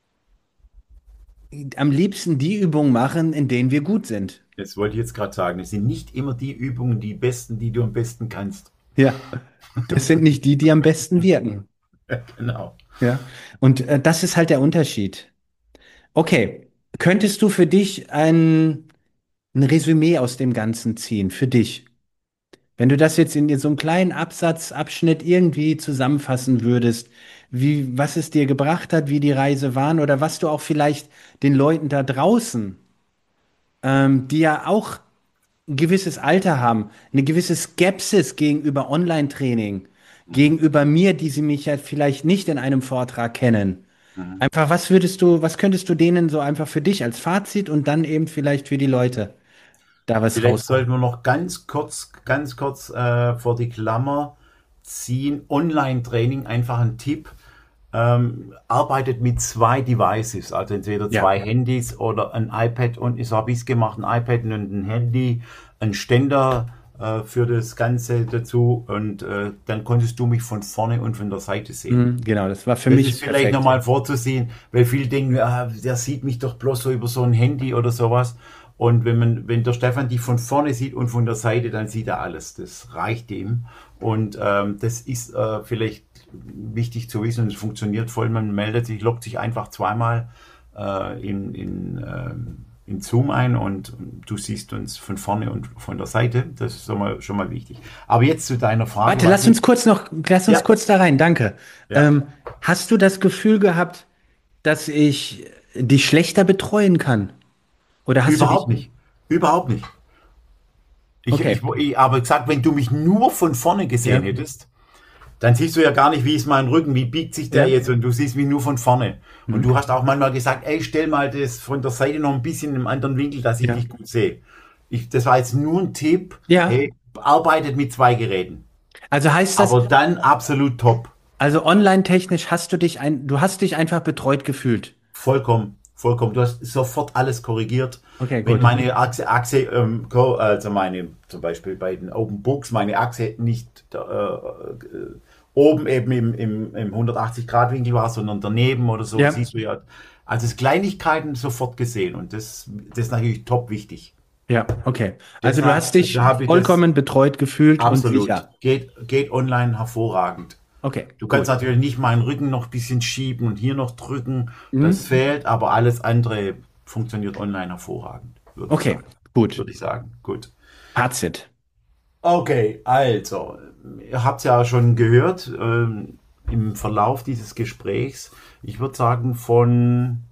am liebsten die Übungen machen, in denen wir gut sind. Das wollte ich jetzt gerade sagen. Es sind nicht immer die Übungen die besten, die du am besten kannst. Ja, das sind nicht die, die am besten wirken. Genau. Ja, und das ist halt der Unterschied. Okay, könntest du für dich ein Resümee aus dem Ganzen ziehen, für dich? Wenn du das jetzt in so einem kleinen Abschnitt irgendwie zusammenfassen würdest, was es dir gebracht hat, wie die Reise waren oder was du auch vielleicht den Leuten da draußen, die ja auch ein gewisses Alter haben, eine gewisse Skepsis gegenüber Online-Training, Mhm. gegenüber mir, die sie mich ja vielleicht nicht in einem Vortrag kennen. Mhm. Einfach, was könntest du denen so einfach für dich als Fazit und dann eben vielleicht für die Leute da was Vielleicht raushauen? sollten wir noch ganz kurz vor die Klammer ziehen. Online-Training, einfach ein Tipp. Arbeitet mit zwei Devices, also entweder Ja. zwei Handys oder ein iPad und ich habe es gemacht, ein iPad und ein Handy, ein Ständer für das Ganze dazu und dann konntest du mich von vorne und von der Seite sehen. Genau, das war für Das ist mich vielleicht perfekt. nochmal vorzusehen, weil viele denken, ah, der sieht mich doch bloß so über so ein Handy oder sowas. Und wenn der Stefan dich von vorne sieht und von der Seite, dann sieht er alles. Das reicht ihm. Und das ist vielleicht wichtig zu wissen und es funktioniert voll. Man meldet sich, loggt sich einfach zweimal in Zoom ein und du siehst uns von vorne und von der Seite. Das ist schon mal wichtig. Aber jetzt zu deiner Frage, Warte, was mich. lass uns Ja, kurz da rein, danke. ja. Hast du das Gefühl gehabt, dass ich dich schlechter betreuen kann? Oder hast du Überhaupt dich? nicht. Überhaupt nicht. Okay. Ich habe gesagt, wenn du mich nur von vorne gesehen Ja, hättest, dann siehst du ja gar nicht, wie ist mein Rücken, wie biegt sich der ja. jetzt und du siehst mich nur von vorne. Und du Mhm. hast auch manchmal gesagt, ey, stell mal das von der Seite noch ein bisschen im anderen Winkel, dass ich Ja. dich gut sehe. Das war jetzt nur ein Tipp, Ja. hey, arbeitet mit zwei Geräten. Also heißt das, Aber dann absolut top. also online-technisch du hast dich einfach betreut gefühlt. Vollkommen, vollkommen. Du hast sofort alles korrigiert. Okay, Wenn gut. meine Achse also meine, zum Beispiel bei den Open Books, meine Achse nicht oben eben im 180-Grad-Winkel war, sondern daneben oder so, Ja. siehst du ja. Also es Kleinigkeiten sofort gesehen und das ist natürlich top wichtig. Ja, okay. Also du Deshalb, hast dich da habe ich das vollkommen betreut gefühlt und absolut. sicher. Geht online hervorragend. Okay, Du kannst gut. natürlich nicht meinen Rücken noch ein bisschen schieben und hier noch drücken. Das Mhm. fehlt, aber alles andere funktioniert online hervorragend, würde ich Okay, sagen. gut. Würde ich sagen. Gut. Fazit. Okay, also, ihr habt ja schon gehört im Verlauf dieses Gesprächs. Ich würde sagen, von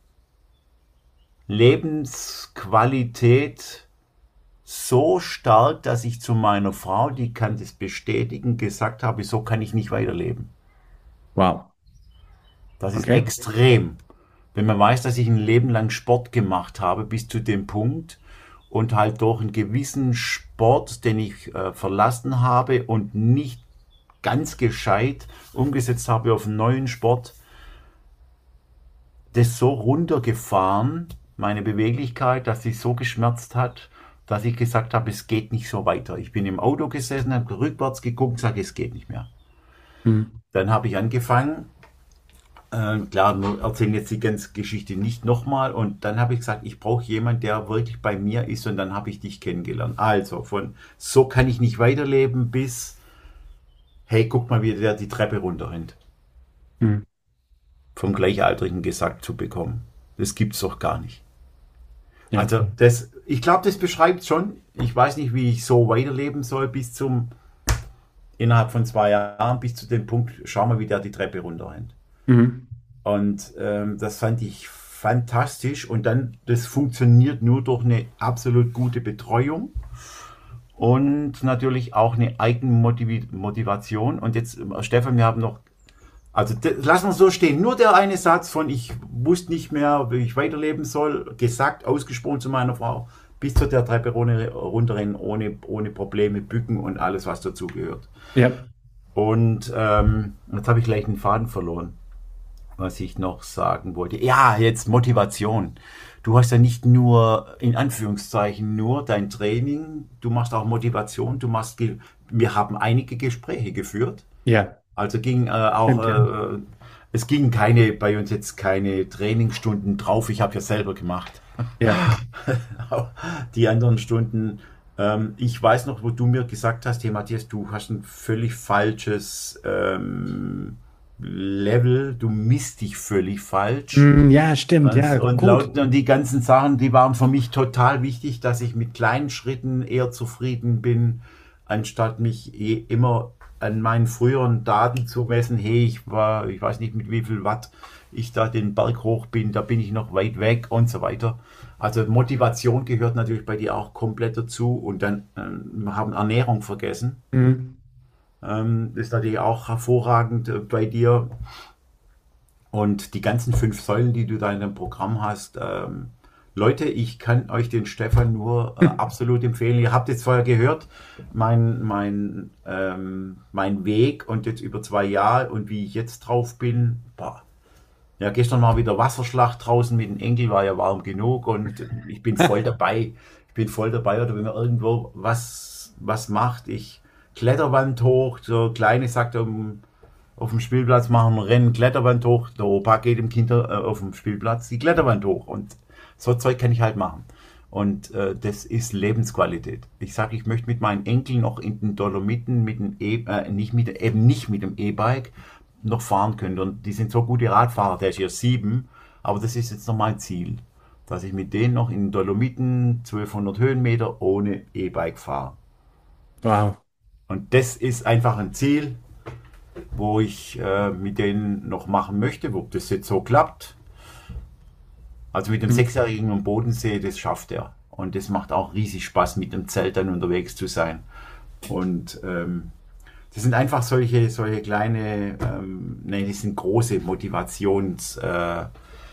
Lebensqualität so stark, dass ich zu meiner Frau, die kann das bestätigen, gesagt habe, so kann ich nicht weiterleben. Wow. Das ist Okay. extrem. Wenn man weiß, dass ich ein Leben lang Sport gemacht habe, bis zu dem Punkt und halt durch einen gewissen Sport, den ich verlassen habe und nicht ganz gescheit umgesetzt habe auf einen neuen Sport, das so runtergefahren, meine Beweglichkeit, dass sie so geschmerzt hat, dass ich gesagt habe, es geht nicht so weiter. Ich bin im Auto gesessen, habe rückwärts geguckt, sage, es geht nicht mehr. Mhm. Dann habe ich angefangen, klar, wir erzählen jetzt die ganze Geschichte nicht nochmal. Und dann habe ich gesagt, ich brauche jemanden, der wirklich bei mir ist. Und dann habe ich dich kennengelernt. Also von so kann ich nicht weiterleben bis, hey, guck mal, wie der die Treppe runterrennt. Mhm. Vom Gleichaltrigen gesagt zu bekommen. Das gibt's doch gar nicht. Ja. Also das, ich glaube, das beschreibt schon. Ich weiß nicht, wie ich so weiterleben soll bis zum, innerhalb von 2 Jahren, bis zu dem Punkt, schau mal, wie der die Treppe runterrennt. Mhm. Und das fand ich fantastisch. Und dann, das funktioniert nur durch eine absolut gute Betreuung und natürlich auch eine Eigenmotivation. Und jetzt, Stefan, wir haben noch, also lassen wir so stehen, nur der eine Satz von, ich wusste nicht mehr, wie ich weiterleben soll, gesagt, ausgesprochen zu meiner Frau, bis zu der Treppe runterrennen, ohne Probleme, bücken und alles, was dazugehört. Ja. Und jetzt habe ich gleich einen Faden verloren, was ich noch sagen wollte. Ja, jetzt Motivation. Du hast ja nicht nur, in Anführungszeichen, nur dein Training, du machst auch Motivation, wir haben einige Gespräche geführt. Ja. Also ging auch, Stimmt, ja. es gingen bei uns jetzt keine Trainingsstunden drauf, ich habe ja selber gemacht. Ja. Die anderen Stunden, ich weiß noch, wo du mir gesagt hast, hey Matthias, du hast ein völlig falsches Level, du misst dich völlig falsch. Ja, stimmt, ja, gut. Und die ganzen Sachen, die waren für mich total wichtig, dass ich mit kleinen Schritten eher zufrieden bin, anstatt mich immer an meinen früheren Daten zu messen. Hey, ich weiß nicht mit wie viel Watt ich da den Berg hoch bin, da bin ich noch weit weg und so weiter. Also Motivation gehört natürlich bei dir auch komplett dazu und dann wir haben Ernährung vergessen. Mhm. Ist natürlich auch hervorragend bei dir. Und die ganzen 5 Säulen, die du da in deinem Programm hast, Leute, ich kann euch den Stefan nur absolut empfehlen. Ihr habt jetzt vorher gehört, mein Weg und jetzt über 2 Jahre und wie ich jetzt drauf bin. Boah. Ja, gestern war wieder Wasserschlacht draußen mit dem Enkel, war ja warm genug und ich bin voll dabei. Ich bin voll dabei, oder wenn man irgendwo was macht, ich Kletterwand hoch, so kleine sagt auf dem Spielplatz machen Rennen Kletterwand hoch, der Opa geht im Kinder auf dem Spielplatz die Kletterwand hoch und so Zeug kann ich halt machen. Und das ist Lebensqualität. Ich sage, ich möchte mit meinen Enkeln noch in den Dolomiten mit dem nicht mit dem E-Bike noch fahren können. Und die sind so gute Radfahrer, der ist hier 7, aber das ist jetzt noch mein Ziel, dass ich mit denen noch in den Dolomiten 1200 Höhenmeter ohne E-Bike fahre. Wow. Und das ist einfach ein Ziel, wo ich mit denen noch machen möchte, ob das jetzt so klappt. Also mit dem Mhm. 6-Jährigen am Bodensee, das schafft er. Und das macht auch riesig Spaß, mit dem Zelt dann unterwegs zu sein. Und das sind einfach solche kleine, nee, das sind große Motivations-Pusher.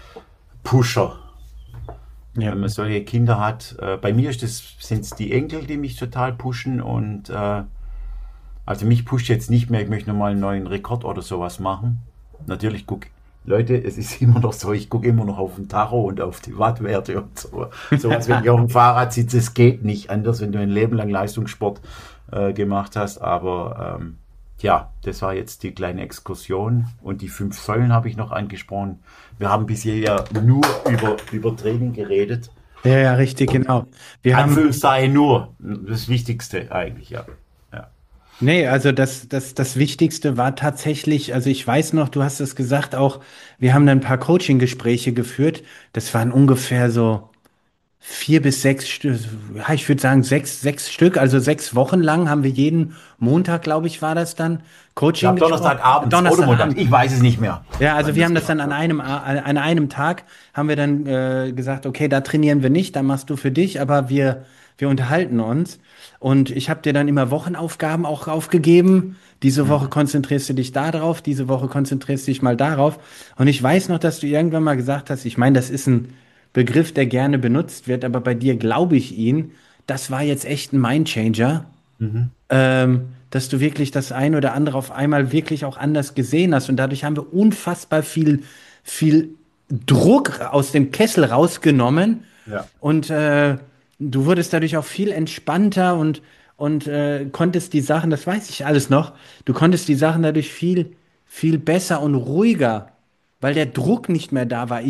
Ja. Wenn man solche Kinder hat. Bei mir sind es die Enkel, die mich total pushen und also mich pusht jetzt nicht mehr, ich möchte nochmal einen neuen Rekord oder sowas machen. Natürlich Leute, es ist immer noch so, ich gucke immer noch auf den Tacho und auf die Wattwerte und so. Sowas, wenn ich auf dem Fahrrad sitze, es geht nicht anders, wenn du ein Leben lang Leistungssport gemacht hast. Aber ja, das war jetzt die kleine Exkursion und die 5 Säulen habe ich noch angesprochen. Wir haben bisher ja nur über Training geredet. Ja, ja, richtig, genau. Wir haben, Anführungszeichen nur das Wichtigste eigentlich, ja. Ja. nee, also das Wichtigste war tatsächlich, also ich weiß noch, du hast es gesagt auch, wir haben dann ein paar Coaching-Gespräche geführt. Das waren ungefähr so 4 bis 6 Stück, ja, ich würde sagen sechs Stück, also 6 Wochen lang haben wir jeden Montag, glaube ich, war das dann, Ich Coaching glaube gesprochen. Donnerstagabends oder Montag, Donnerstagabend. ich weiß es nicht mehr, Ja, also wann wir das haben das dann gemacht wird. an einem Tag haben wir dann gesagt, okay, da trainieren wir nicht, da machst du für dich, aber wir unterhalten uns. Und ich habe dir dann immer Wochenaufgaben auch aufgegeben. Diese Woche Mhm. konzentrierst du dich da drauf, diese Woche konzentrierst du dich mal darauf. Und ich weiß noch, dass du irgendwann mal gesagt hast, ich meine, das ist ein Begriff, der gerne benutzt wird, aber bei dir glaube ich ihn. Das war jetzt echt ein Mindchanger, Mhm. dass du wirklich das ein oder andere auf einmal wirklich auch anders gesehen hast. Und dadurch haben wir unfassbar viel Druck aus dem Kessel rausgenommen. Ja. Und du wurdest dadurch auch viel entspannter und konntest die Sachen, das weiß ich alles noch, du konntest die Sachen dadurch viel besser und ruhiger, weil der Druck nicht mehr da war.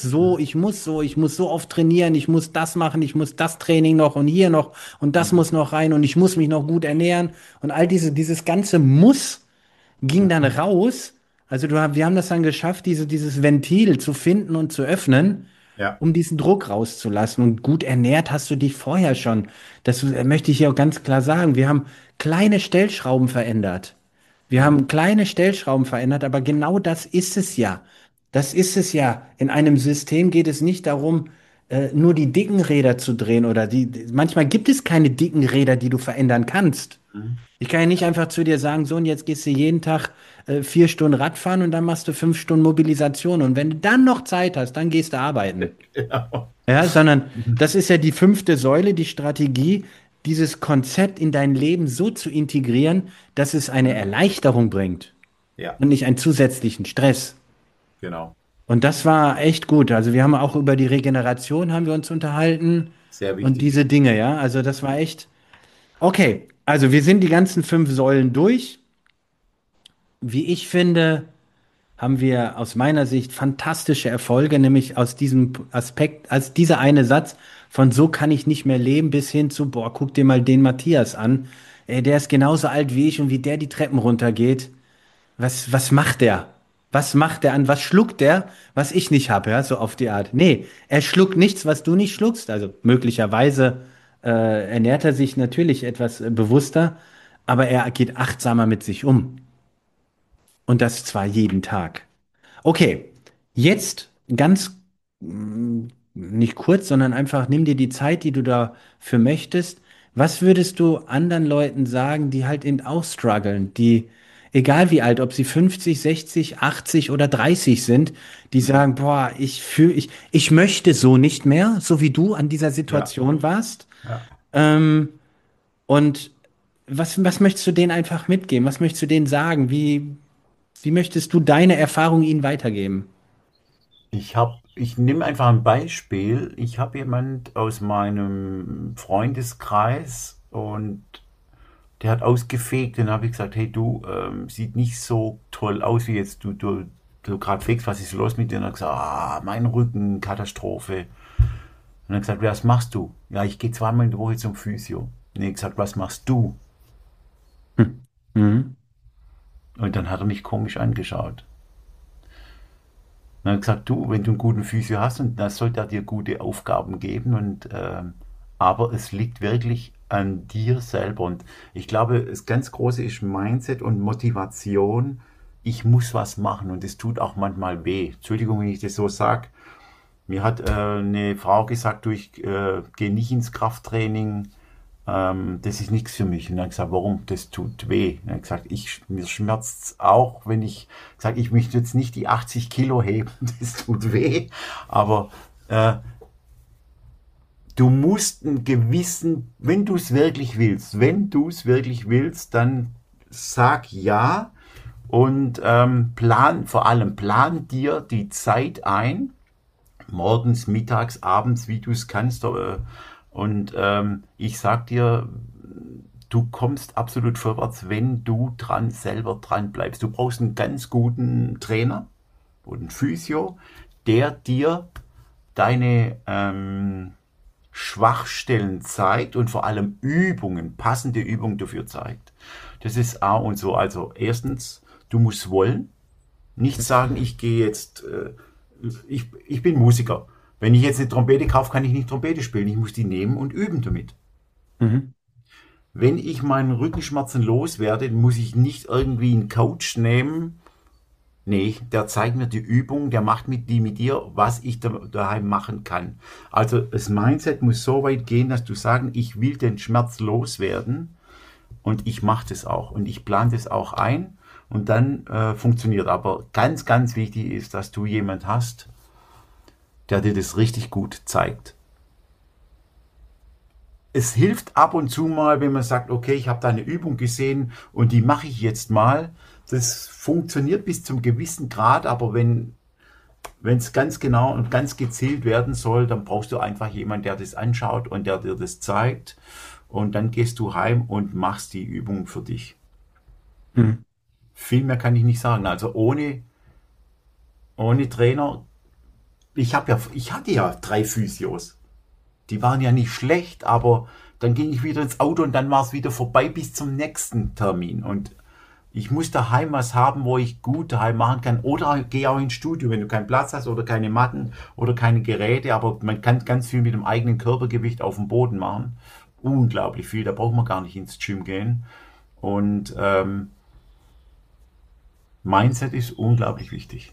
Ich muss so oft trainieren, ich muss das machen, ich muss das Training noch und hier noch und das Mhm. muss noch rein und ich muss mich noch gut ernähren und all dieses ganze Muss ging dann Mhm. raus. Also wir haben das dann geschafft, dieses Ventil zu finden und zu öffnen, Ja. um diesen Druck rauszulassen. Und gut ernährt hast du dich vorher schon. Das möchte ich hier auch ganz klar sagen. Wir haben kleine Stellschrauben verändert. Wir Mhm. haben kleine Stellschrauben verändert, aber genau das ist es ja. Das ist es ja. In einem System geht es nicht darum, nur die dicken Räder zu drehen oder manchmal gibt es keine dicken Räder, die du verändern kannst. Mhm. Ich kann ja nicht einfach zu dir sagen, so, und jetzt gehst du jeden Tag 4 Stunden Radfahren und dann machst du 5 Stunden Mobilisation. Und wenn du dann noch Zeit hast, dann gehst du arbeiten. Genau. Ja, sondern Mhm. das ist ja die fünfte Säule, die Strategie, dieses Konzept in dein Leben so zu integrieren, dass es eine Mhm. Erleichterung bringt Ja, und nicht einen zusätzlichen Stress. genau. Und das war echt gut. Also wir haben auch über die Regeneration haben wir uns unterhalten Sehr und wichtig. diese Dinge, ja. Also das war echt okay. Also wir sind die ganzen 5 Säulen durch. Wie ich finde, haben wir aus meiner Sicht fantastische Erfolge, nämlich aus diesem Aspekt, als dieser eine Satz von so kann ich nicht mehr leben bis hin zu, boah, guck dir mal den Matthias an. Ey, der ist genauso alt wie ich und wie der die Treppen runtergeht. Was macht der? Was macht der an? Was schluckt der, was ich nicht habe, ja, so auf die Art? Nee, er schluckt nichts, was du nicht schluckst. Also möglicherweise ernährt er sich natürlich etwas bewusster, aber er geht achtsamer mit sich um. Und das zwar jeden Tag. Okay, jetzt ganz nicht kurz, sondern einfach nimm dir die Zeit, die du dafür möchtest. Was würdest du anderen Leuten sagen, die halt eben auch strugglen, die, egal wie alt, ob sie 50, 60, 80 oder 30 sind, die Mhm. sagen, boah, ich möchte so nicht mehr, so wie du an dieser Ja, Situation warst. ja. Ähm, und was möchtest du denen einfach mitgeben? Was möchtest du denen sagen? Wie möchtest du deine Erfahrung ihnen weitergeben? Ich nehme einfach ein Beispiel. Ich habe jemand aus meinem Freundeskreis und der hat ausgefegt. Dann habe ich gesagt, hey du, sieht nicht so toll aus wie jetzt du gerade fegst. Was ist los mit dir? Und er hat gesagt, mein Rücken, Katastrophe. Und er hat gesagt, was machst du? Ja, ich gehe zweimal in der Woche zum Physio. Und er hat gesagt, was machst du? Hm. Mhm. Und dann hat er mich komisch angeschaut. Und er hat gesagt, du, wenn du einen guten Physio hast, und das sollte er dir gute Aufgaben geben, aber es liegt wirklich an dir selber. Und ich glaube, das ganz Große ist Mindset und Motivation. Ich muss was machen und es tut auch manchmal weh. Entschuldigung, wenn ich das so sage. Mir hat eine Frau gesagt, du, ich gehe nicht ins Krafttraining, das ist nichts für mich. Und dann habe ich gesagt, warum? Das tut weh. Und dann habe ich gesagt, mir schmerzt es auch, wenn ich sage, ich möchte jetzt nicht die 80 Kilo heben, das tut weh. Aber äh, du musst einen gewissen, wenn du es wirklich willst, dann sag ja und vor allem plan dir die Zeit ein, morgens, mittags, abends, wie du es kannst. Ich sag dir, du kommst absolut vorwärts, wenn du selber dran bleibst. Du brauchst einen ganz guten Trainer und einen Physio, der dir deine Schwachstellen zeigt und vor allem Übungen, passende Übungen dafür zeigt. Das ist A und so. Also erstens, du musst wollen. Nicht sagen, ich gehe jetzt, ich bin Musiker. Wenn ich jetzt eine Trompete kaufe, kann ich nicht Trompete spielen. Ich muss die nehmen und üben damit. Mhm. Wenn ich meinen Rückenschmerzen loswerde, muss ich nicht irgendwie einen Coach nehmen. Nee, der zeigt mir die Übung, der macht mit dir, was ich daheim machen kann. Also das Mindset muss so weit gehen, dass du sagen, ich will den Schmerz loswerden und ich mache das auch und ich plane das auch ein und dann funktioniert. Aber ganz, ganz wichtig ist, dass du jemand hast, der dir das richtig gut zeigt. Es hilft ab und zu mal, wenn man sagt, okay, ich habe da eine Übung gesehen und die mache ich jetzt mal. Das funktioniert bis zum gewissen Grad, aber wenn es ganz genau und ganz gezielt werden soll, dann brauchst du einfach jemanden, der das anschaut und der dir das zeigt. Und dann gehst du heim und machst die Übung für dich. Mhm. Viel mehr kann ich nicht sagen. Also ohne Trainer, ich hatte ja 3 Physios. Die waren ja nicht schlecht, aber dann ging ich wieder ins Auto und dann war es wieder vorbei bis zum nächsten Termin. Und ich muss daheim was haben, wo ich gut daheim machen kann. Oder gehe auch ins Studio, wenn du keinen Platz hast oder keine Matten oder keine Geräte. Aber man kann ganz viel mit dem eigenen Körpergewicht auf dem Boden machen. Unglaublich viel. Da braucht man gar nicht ins Gym gehen. Und Mindset ist unglaublich wichtig.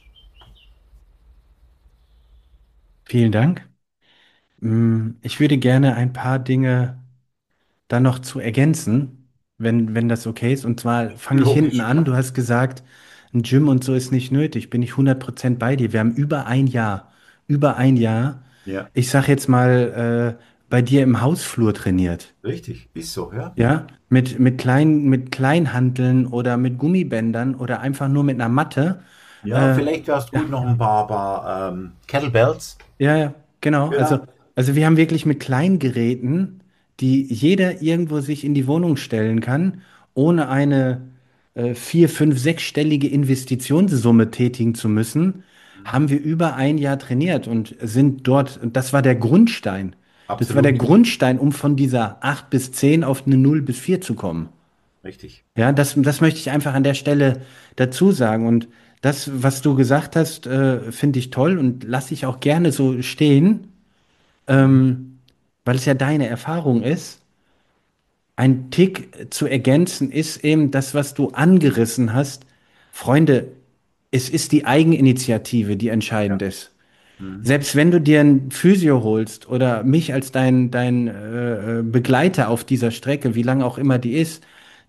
Vielen Dank. Ich würde gerne ein paar Dinge dann noch zu ergänzen, wenn das okay ist. Und zwar fange ich hinten Logisch. an. Du hast gesagt, ein Gym und so ist nicht nötig. Bin ich 100% bei dir. Wir haben über ein Jahr, Ja, ich sag jetzt mal, bei dir im Hausflur trainiert. richtig. Ist so, ja. Ja, mit Kleinhanteln oder mit Gummibändern oder einfach nur mit einer Matte. Ja, Äh, vielleicht wär's ja, gut noch ein paar Kettlebells. ja, genau. Also, Ja. also wir haben wirklich mit Kleingeräten, die jeder irgendwo sich in die Wohnung stellen kann, ohne eine vier-, fünf-, sechsstellige Investitionssumme tätigen zu müssen, haben wir über ein Jahr trainiert und sind dort, und das war der Grundstein. Das war der Absolut. Grundstein, um von dieser 8 bis 10 auf eine 0 bis 4 zu kommen. Richtig. Ja, das möchte ich einfach an der Stelle dazu sagen. Und das, was du gesagt hast, finde ich toll und lasse ich auch gerne so stehen, weil es ja deine Erfahrung ist. Ein Tick zu ergänzen ist eben das, was du angerissen hast. Freunde, es ist die Eigeninitiative, die entscheidend Ja. ist. Mhm. Selbst wenn du dir ein Physio holst oder mich als dein Begleiter auf dieser Strecke, wie lange auch immer die ist,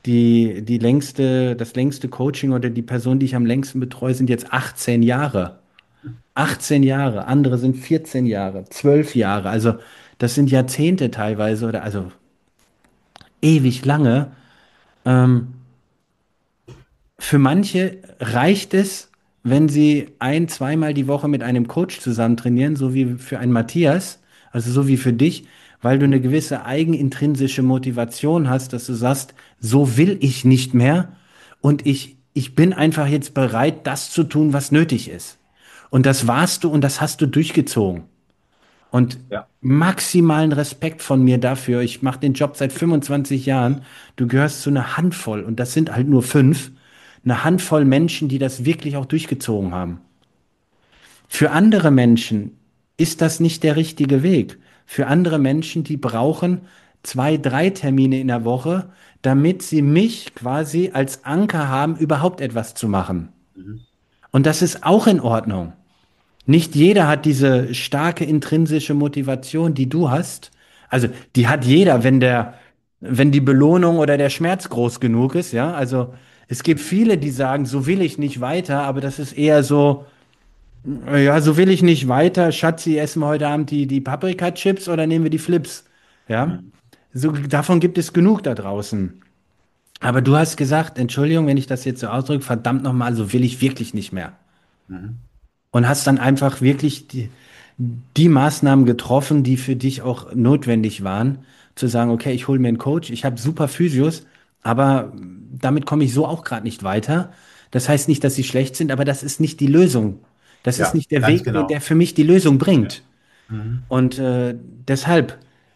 das längste Coaching oder die Person, die ich am längsten betreue, sind jetzt 18 Jahre. 18 Jahre, andere sind 14 Jahre, 12 Jahre. Also das sind Jahrzehnte teilweise oder also ewig lange. Ähm, Für manche reicht es, wenn sie ein-, zweimal die Woche mit einem Coach zusammen trainieren, so wie für einen Matthias, also so wie für dich, weil du eine gewisse eigenintrinsische Motivation hast, dass du sagst, so will ich nicht mehr und ich bin einfach jetzt bereit, das zu tun, was nötig ist. Und das warst du und das hast du durchgezogen. Und Ja. maximalen Respekt von mir dafür. Ich mache den Job seit 25 Jahren. Du gehörst zu einer Handvoll, und das sind halt nur 5, eine Handvoll Menschen, die das wirklich auch durchgezogen haben. Für andere Menschen ist das nicht der richtige Weg. Für andere Menschen, die brauchen 2, 3 Termine in der Woche, damit sie mich quasi als Anker haben, überhaupt etwas zu machen. Mhm. Und das ist auch in Ordnung. Nicht jeder hat diese starke intrinsische Motivation, die du hast. Also, die hat jeder, wenn die Belohnung oder der Schmerz groß genug ist, ja. Also, es gibt viele, die sagen, so will ich nicht weiter, aber das ist eher so, ja, so will ich nicht weiter. Schatzi, essen wir heute Abend die Paprika-Chips oder nehmen wir die Flips? Ja. Mhm. So, davon gibt es genug da draußen. Aber du hast gesagt, Entschuldigung, wenn ich das jetzt so ausdrücke, verdammt nochmal, so will ich wirklich nicht mehr. Mhm. Und hast dann einfach wirklich die Maßnahmen getroffen, die für dich auch notwendig waren, zu sagen, okay, ich hole mir einen Coach, ich habe super Physios, aber damit komme ich so auch gerade nicht weiter. Das heißt nicht, dass sie schlecht sind, aber das ist nicht die Lösung. Das ist Ja, nicht der ganz Weg, genau. der für mich die Lösung Ja. bringt. Mhm. Und deshalb,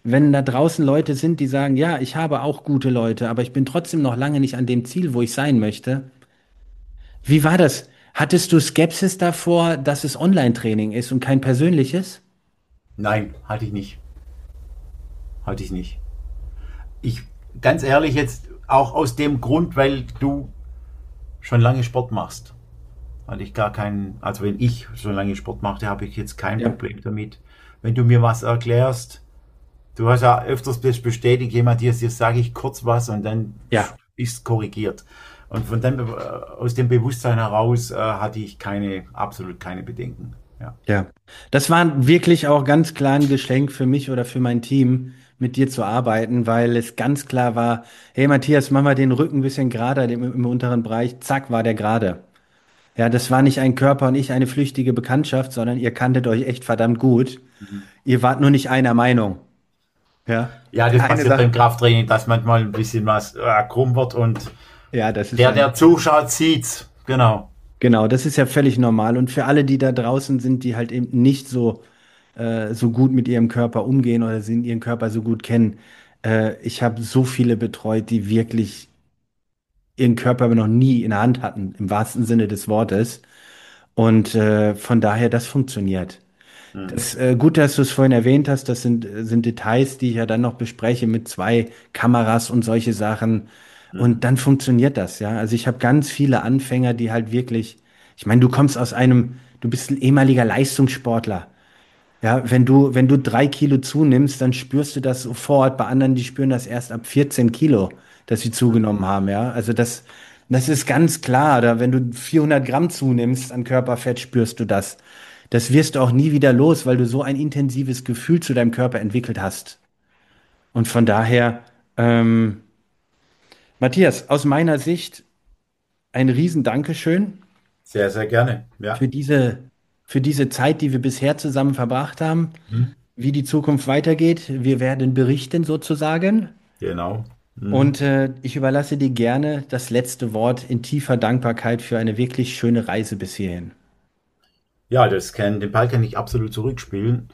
wenn da draußen Leute sind, die sagen, ja, ich habe auch gute Leute, aber ich bin trotzdem noch lange nicht an dem Ziel, wo ich sein möchte. Wie war das? Hattest du Skepsis davor, dass es Online-Training ist und kein persönliches? Nein, hatte ich nicht. Hatte ich nicht. Ich, ganz ehrlich, jetzt auch aus dem Grund, weil du schon lange Sport machst. Hatte ich gar keinen, also wenn ich schon lange Sport machte, habe ich jetzt kein Ja. Problem damit. Wenn du mir was erklärst, du hast ja öfters bestätigt, jemand hier sage ich kurz was und dann Ja. ist korrigiert. Und von dem, aus dem Bewusstsein heraus hatte ich absolut keine Bedenken. Ja. Ja, das war wirklich auch ganz klar ein Geschenk für mich oder für mein Team, mit dir zu arbeiten, weil es ganz klar war, hey Matthias, mach mal den Rücken ein bisschen gerader im unteren Bereich, zack, war der gerade. Ja, das war nicht ein Körper und ich eine flüchtige Bekanntschaft, sondern ihr kanntet euch echt verdammt gut. Mhm. Ihr wart nur nicht einer Meinung. Ja, Ja, das keine passiert Sache. beim Krafttraining, dass manchmal ein bisschen was krumm wird und Ja, das ist der ein, zuschaut, sieht's. Genau. genau, das ist ja völlig normal. Und für alle, die da draußen sind, die halt eben nicht so gut mit ihrem Körper umgehen oder sie ihren Körper so gut kennen. Ich habe so viele betreut, die wirklich ihren Körper aber noch nie in der Hand hatten, im wahrsten Sinne des Wortes. Und von daher, das funktioniert. Mhm. Das, gut, dass du es vorhin erwähnt hast, das sind Details, die ich ja dann noch bespreche mit 2 Kameras und solche Sachen. Und Mhm. dann funktioniert das, ja. Also ich habe ganz viele Anfänger, die halt wirklich, ich meine, du bist ein ehemaliger Leistungssportler. Ja, wenn du 3 Kilo zunimmst, dann spürst du das sofort. Bei anderen, die spüren das erst ab 14 Kilo, dass sie zugenommen haben, ja. Also das ist ganz klar. Oder wenn du 400 Gramm zunimmst an Körperfett, spürst du das. Das wirst du auch nie wieder los, weil du so ein intensives Gefühl zu deinem Körper entwickelt hast. Und von daher, Matthias, aus meiner Sicht ein riesen Dankeschön Sehr, sehr gerne. Ja. für für diese Zeit, die wir bisher zusammen verbracht haben. Mhm. Wie die Zukunft weitergeht. Wir werden berichten sozusagen. Genau. Mhm. Und ich überlasse dir gerne das letzte Wort in tiefer Dankbarkeit für eine wirklich schöne Reise bis hierhin. Ja, den Ball kann ich absolut zurückspielen.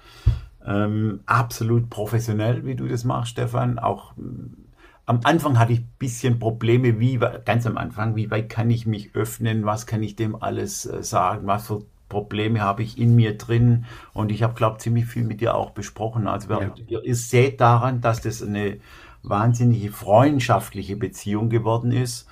Absolut professionell, wie du das machst, Stefan. Auch am Anfang hatte ich ein bisschen Probleme, ganz am Anfang, wie weit kann ich mich öffnen, was kann ich dem alles sagen, was für Probleme habe ich in mir drin. Und ich habe, glaube ich, ziemlich viel mit dir auch besprochen. Also Ja. ihr seht daran, dass das eine wahnsinnige freundschaftliche Beziehung geworden ist,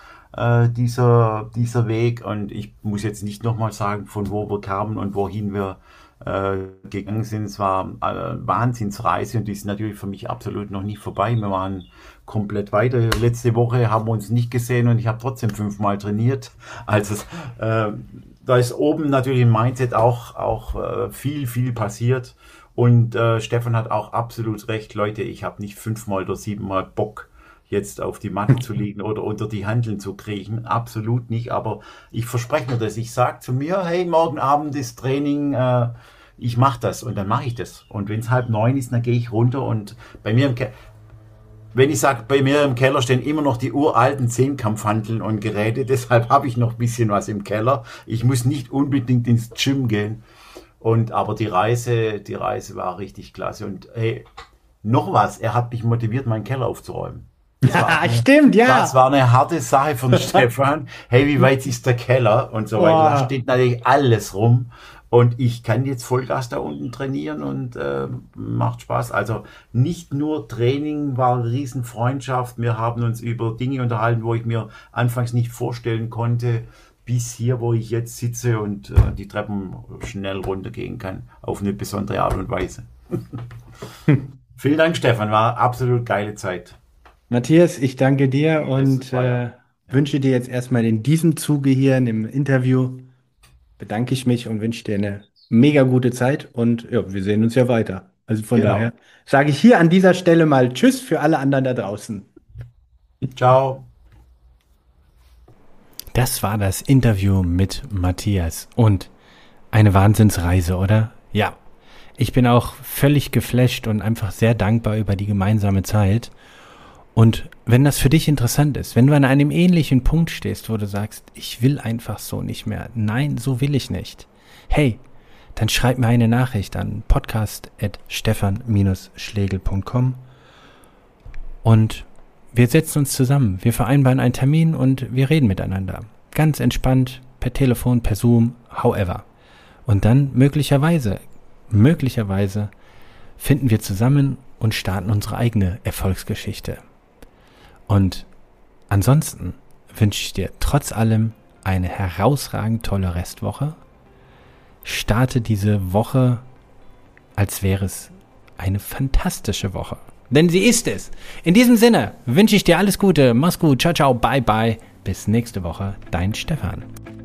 dieser Weg. Und ich muss jetzt nicht nochmal sagen, von wo wir kamen und wohin wir gegangen sind. Es war eine Wahnsinnsreise und die ist natürlich für mich absolut noch nicht vorbei. Wir waren komplett weiter. Letzte Woche haben wir uns nicht gesehen und ich habe trotzdem 5-mal trainiert. Also da ist oben natürlich im Mindset auch viel passiert. Und Stefan hat auch absolut recht, Leute, ich habe nicht 5-mal oder 7-mal Bock, jetzt auf die Matte zu liegen oder unter die Hanteln zu kriechen. Absolut nicht, aber ich verspreche mir das. Ich sage zu mir, hey, morgen Abend ist Training, ich mache das und dann mache ich das. Und wenn es 8:30 ist, dann gehe ich runter und bei mir wenn ich sage, bei mir im Keller stehen immer noch die uralten Zehnkampfhanteln und Geräte, deshalb habe ich noch ein bisschen was im Keller. Ich muss nicht unbedingt ins Gym gehen. Aber die Reise war richtig klasse. Und hey, noch was, er hat mich motiviert, meinen Keller aufzuräumen. Stimmt, Das ja. war eine harte Sache von Stefan. Hey, wie weit ist der Keller und so weiter. Da Boah. steht natürlich alles rum. Und ich kann jetzt Vollgas da unten trainieren und macht Spaß. Also nicht nur Training war eine Riesenfreundschaft. Wir haben uns über Dinge unterhalten, wo ich mir anfangs nicht vorstellen konnte, bis hier, wo ich jetzt sitze und die Treppen schnell runtergehen kann. Auf eine besondere Art und Weise. Vielen Dank, Stefan. War absolut geile Zeit. Matthias, ich danke dir Es und war ja. Ja. wünsche dir jetzt erstmal in diesem Zuge hier in dem Interview, bedanke ich mich und wünsche dir eine mega gute Zeit und ja, wir sehen uns ja weiter. Also von daher Genau. sage ich hier an dieser Stelle mal Tschüss für alle anderen da draußen. Ciao. Das war das Interview mit Matthias und eine Wahnsinnsreise, oder? Ja. Ich bin auch völlig geflasht und einfach sehr dankbar über die gemeinsame Zeit. Und wenn das für dich interessant ist, wenn du an einem ähnlichen Punkt stehst, wo du sagst, ich will einfach so nicht mehr, nein, so will ich nicht, hey, dann schreib mir eine Nachricht an podcast@stefan-schlegel.com Und wir setzen uns zusammen, wir vereinbaren einen Termin und wir reden miteinander. Ganz entspannt, per Telefon, per Zoom, however. Und dann möglicherweise finden wir zusammen und starten unsere eigene Erfolgsgeschichte. Und ansonsten wünsche ich dir trotz allem eine herausragend tolle Restwoche. Starte diese Woche, als wäre es eine fantastische Woche. Denn sie ist es. In diesem Sinne wünsche ich dir alles Gute. Mach's gut. Ciao, ciao. Bye, bye. Bis nächste Woche. Dein Stefan.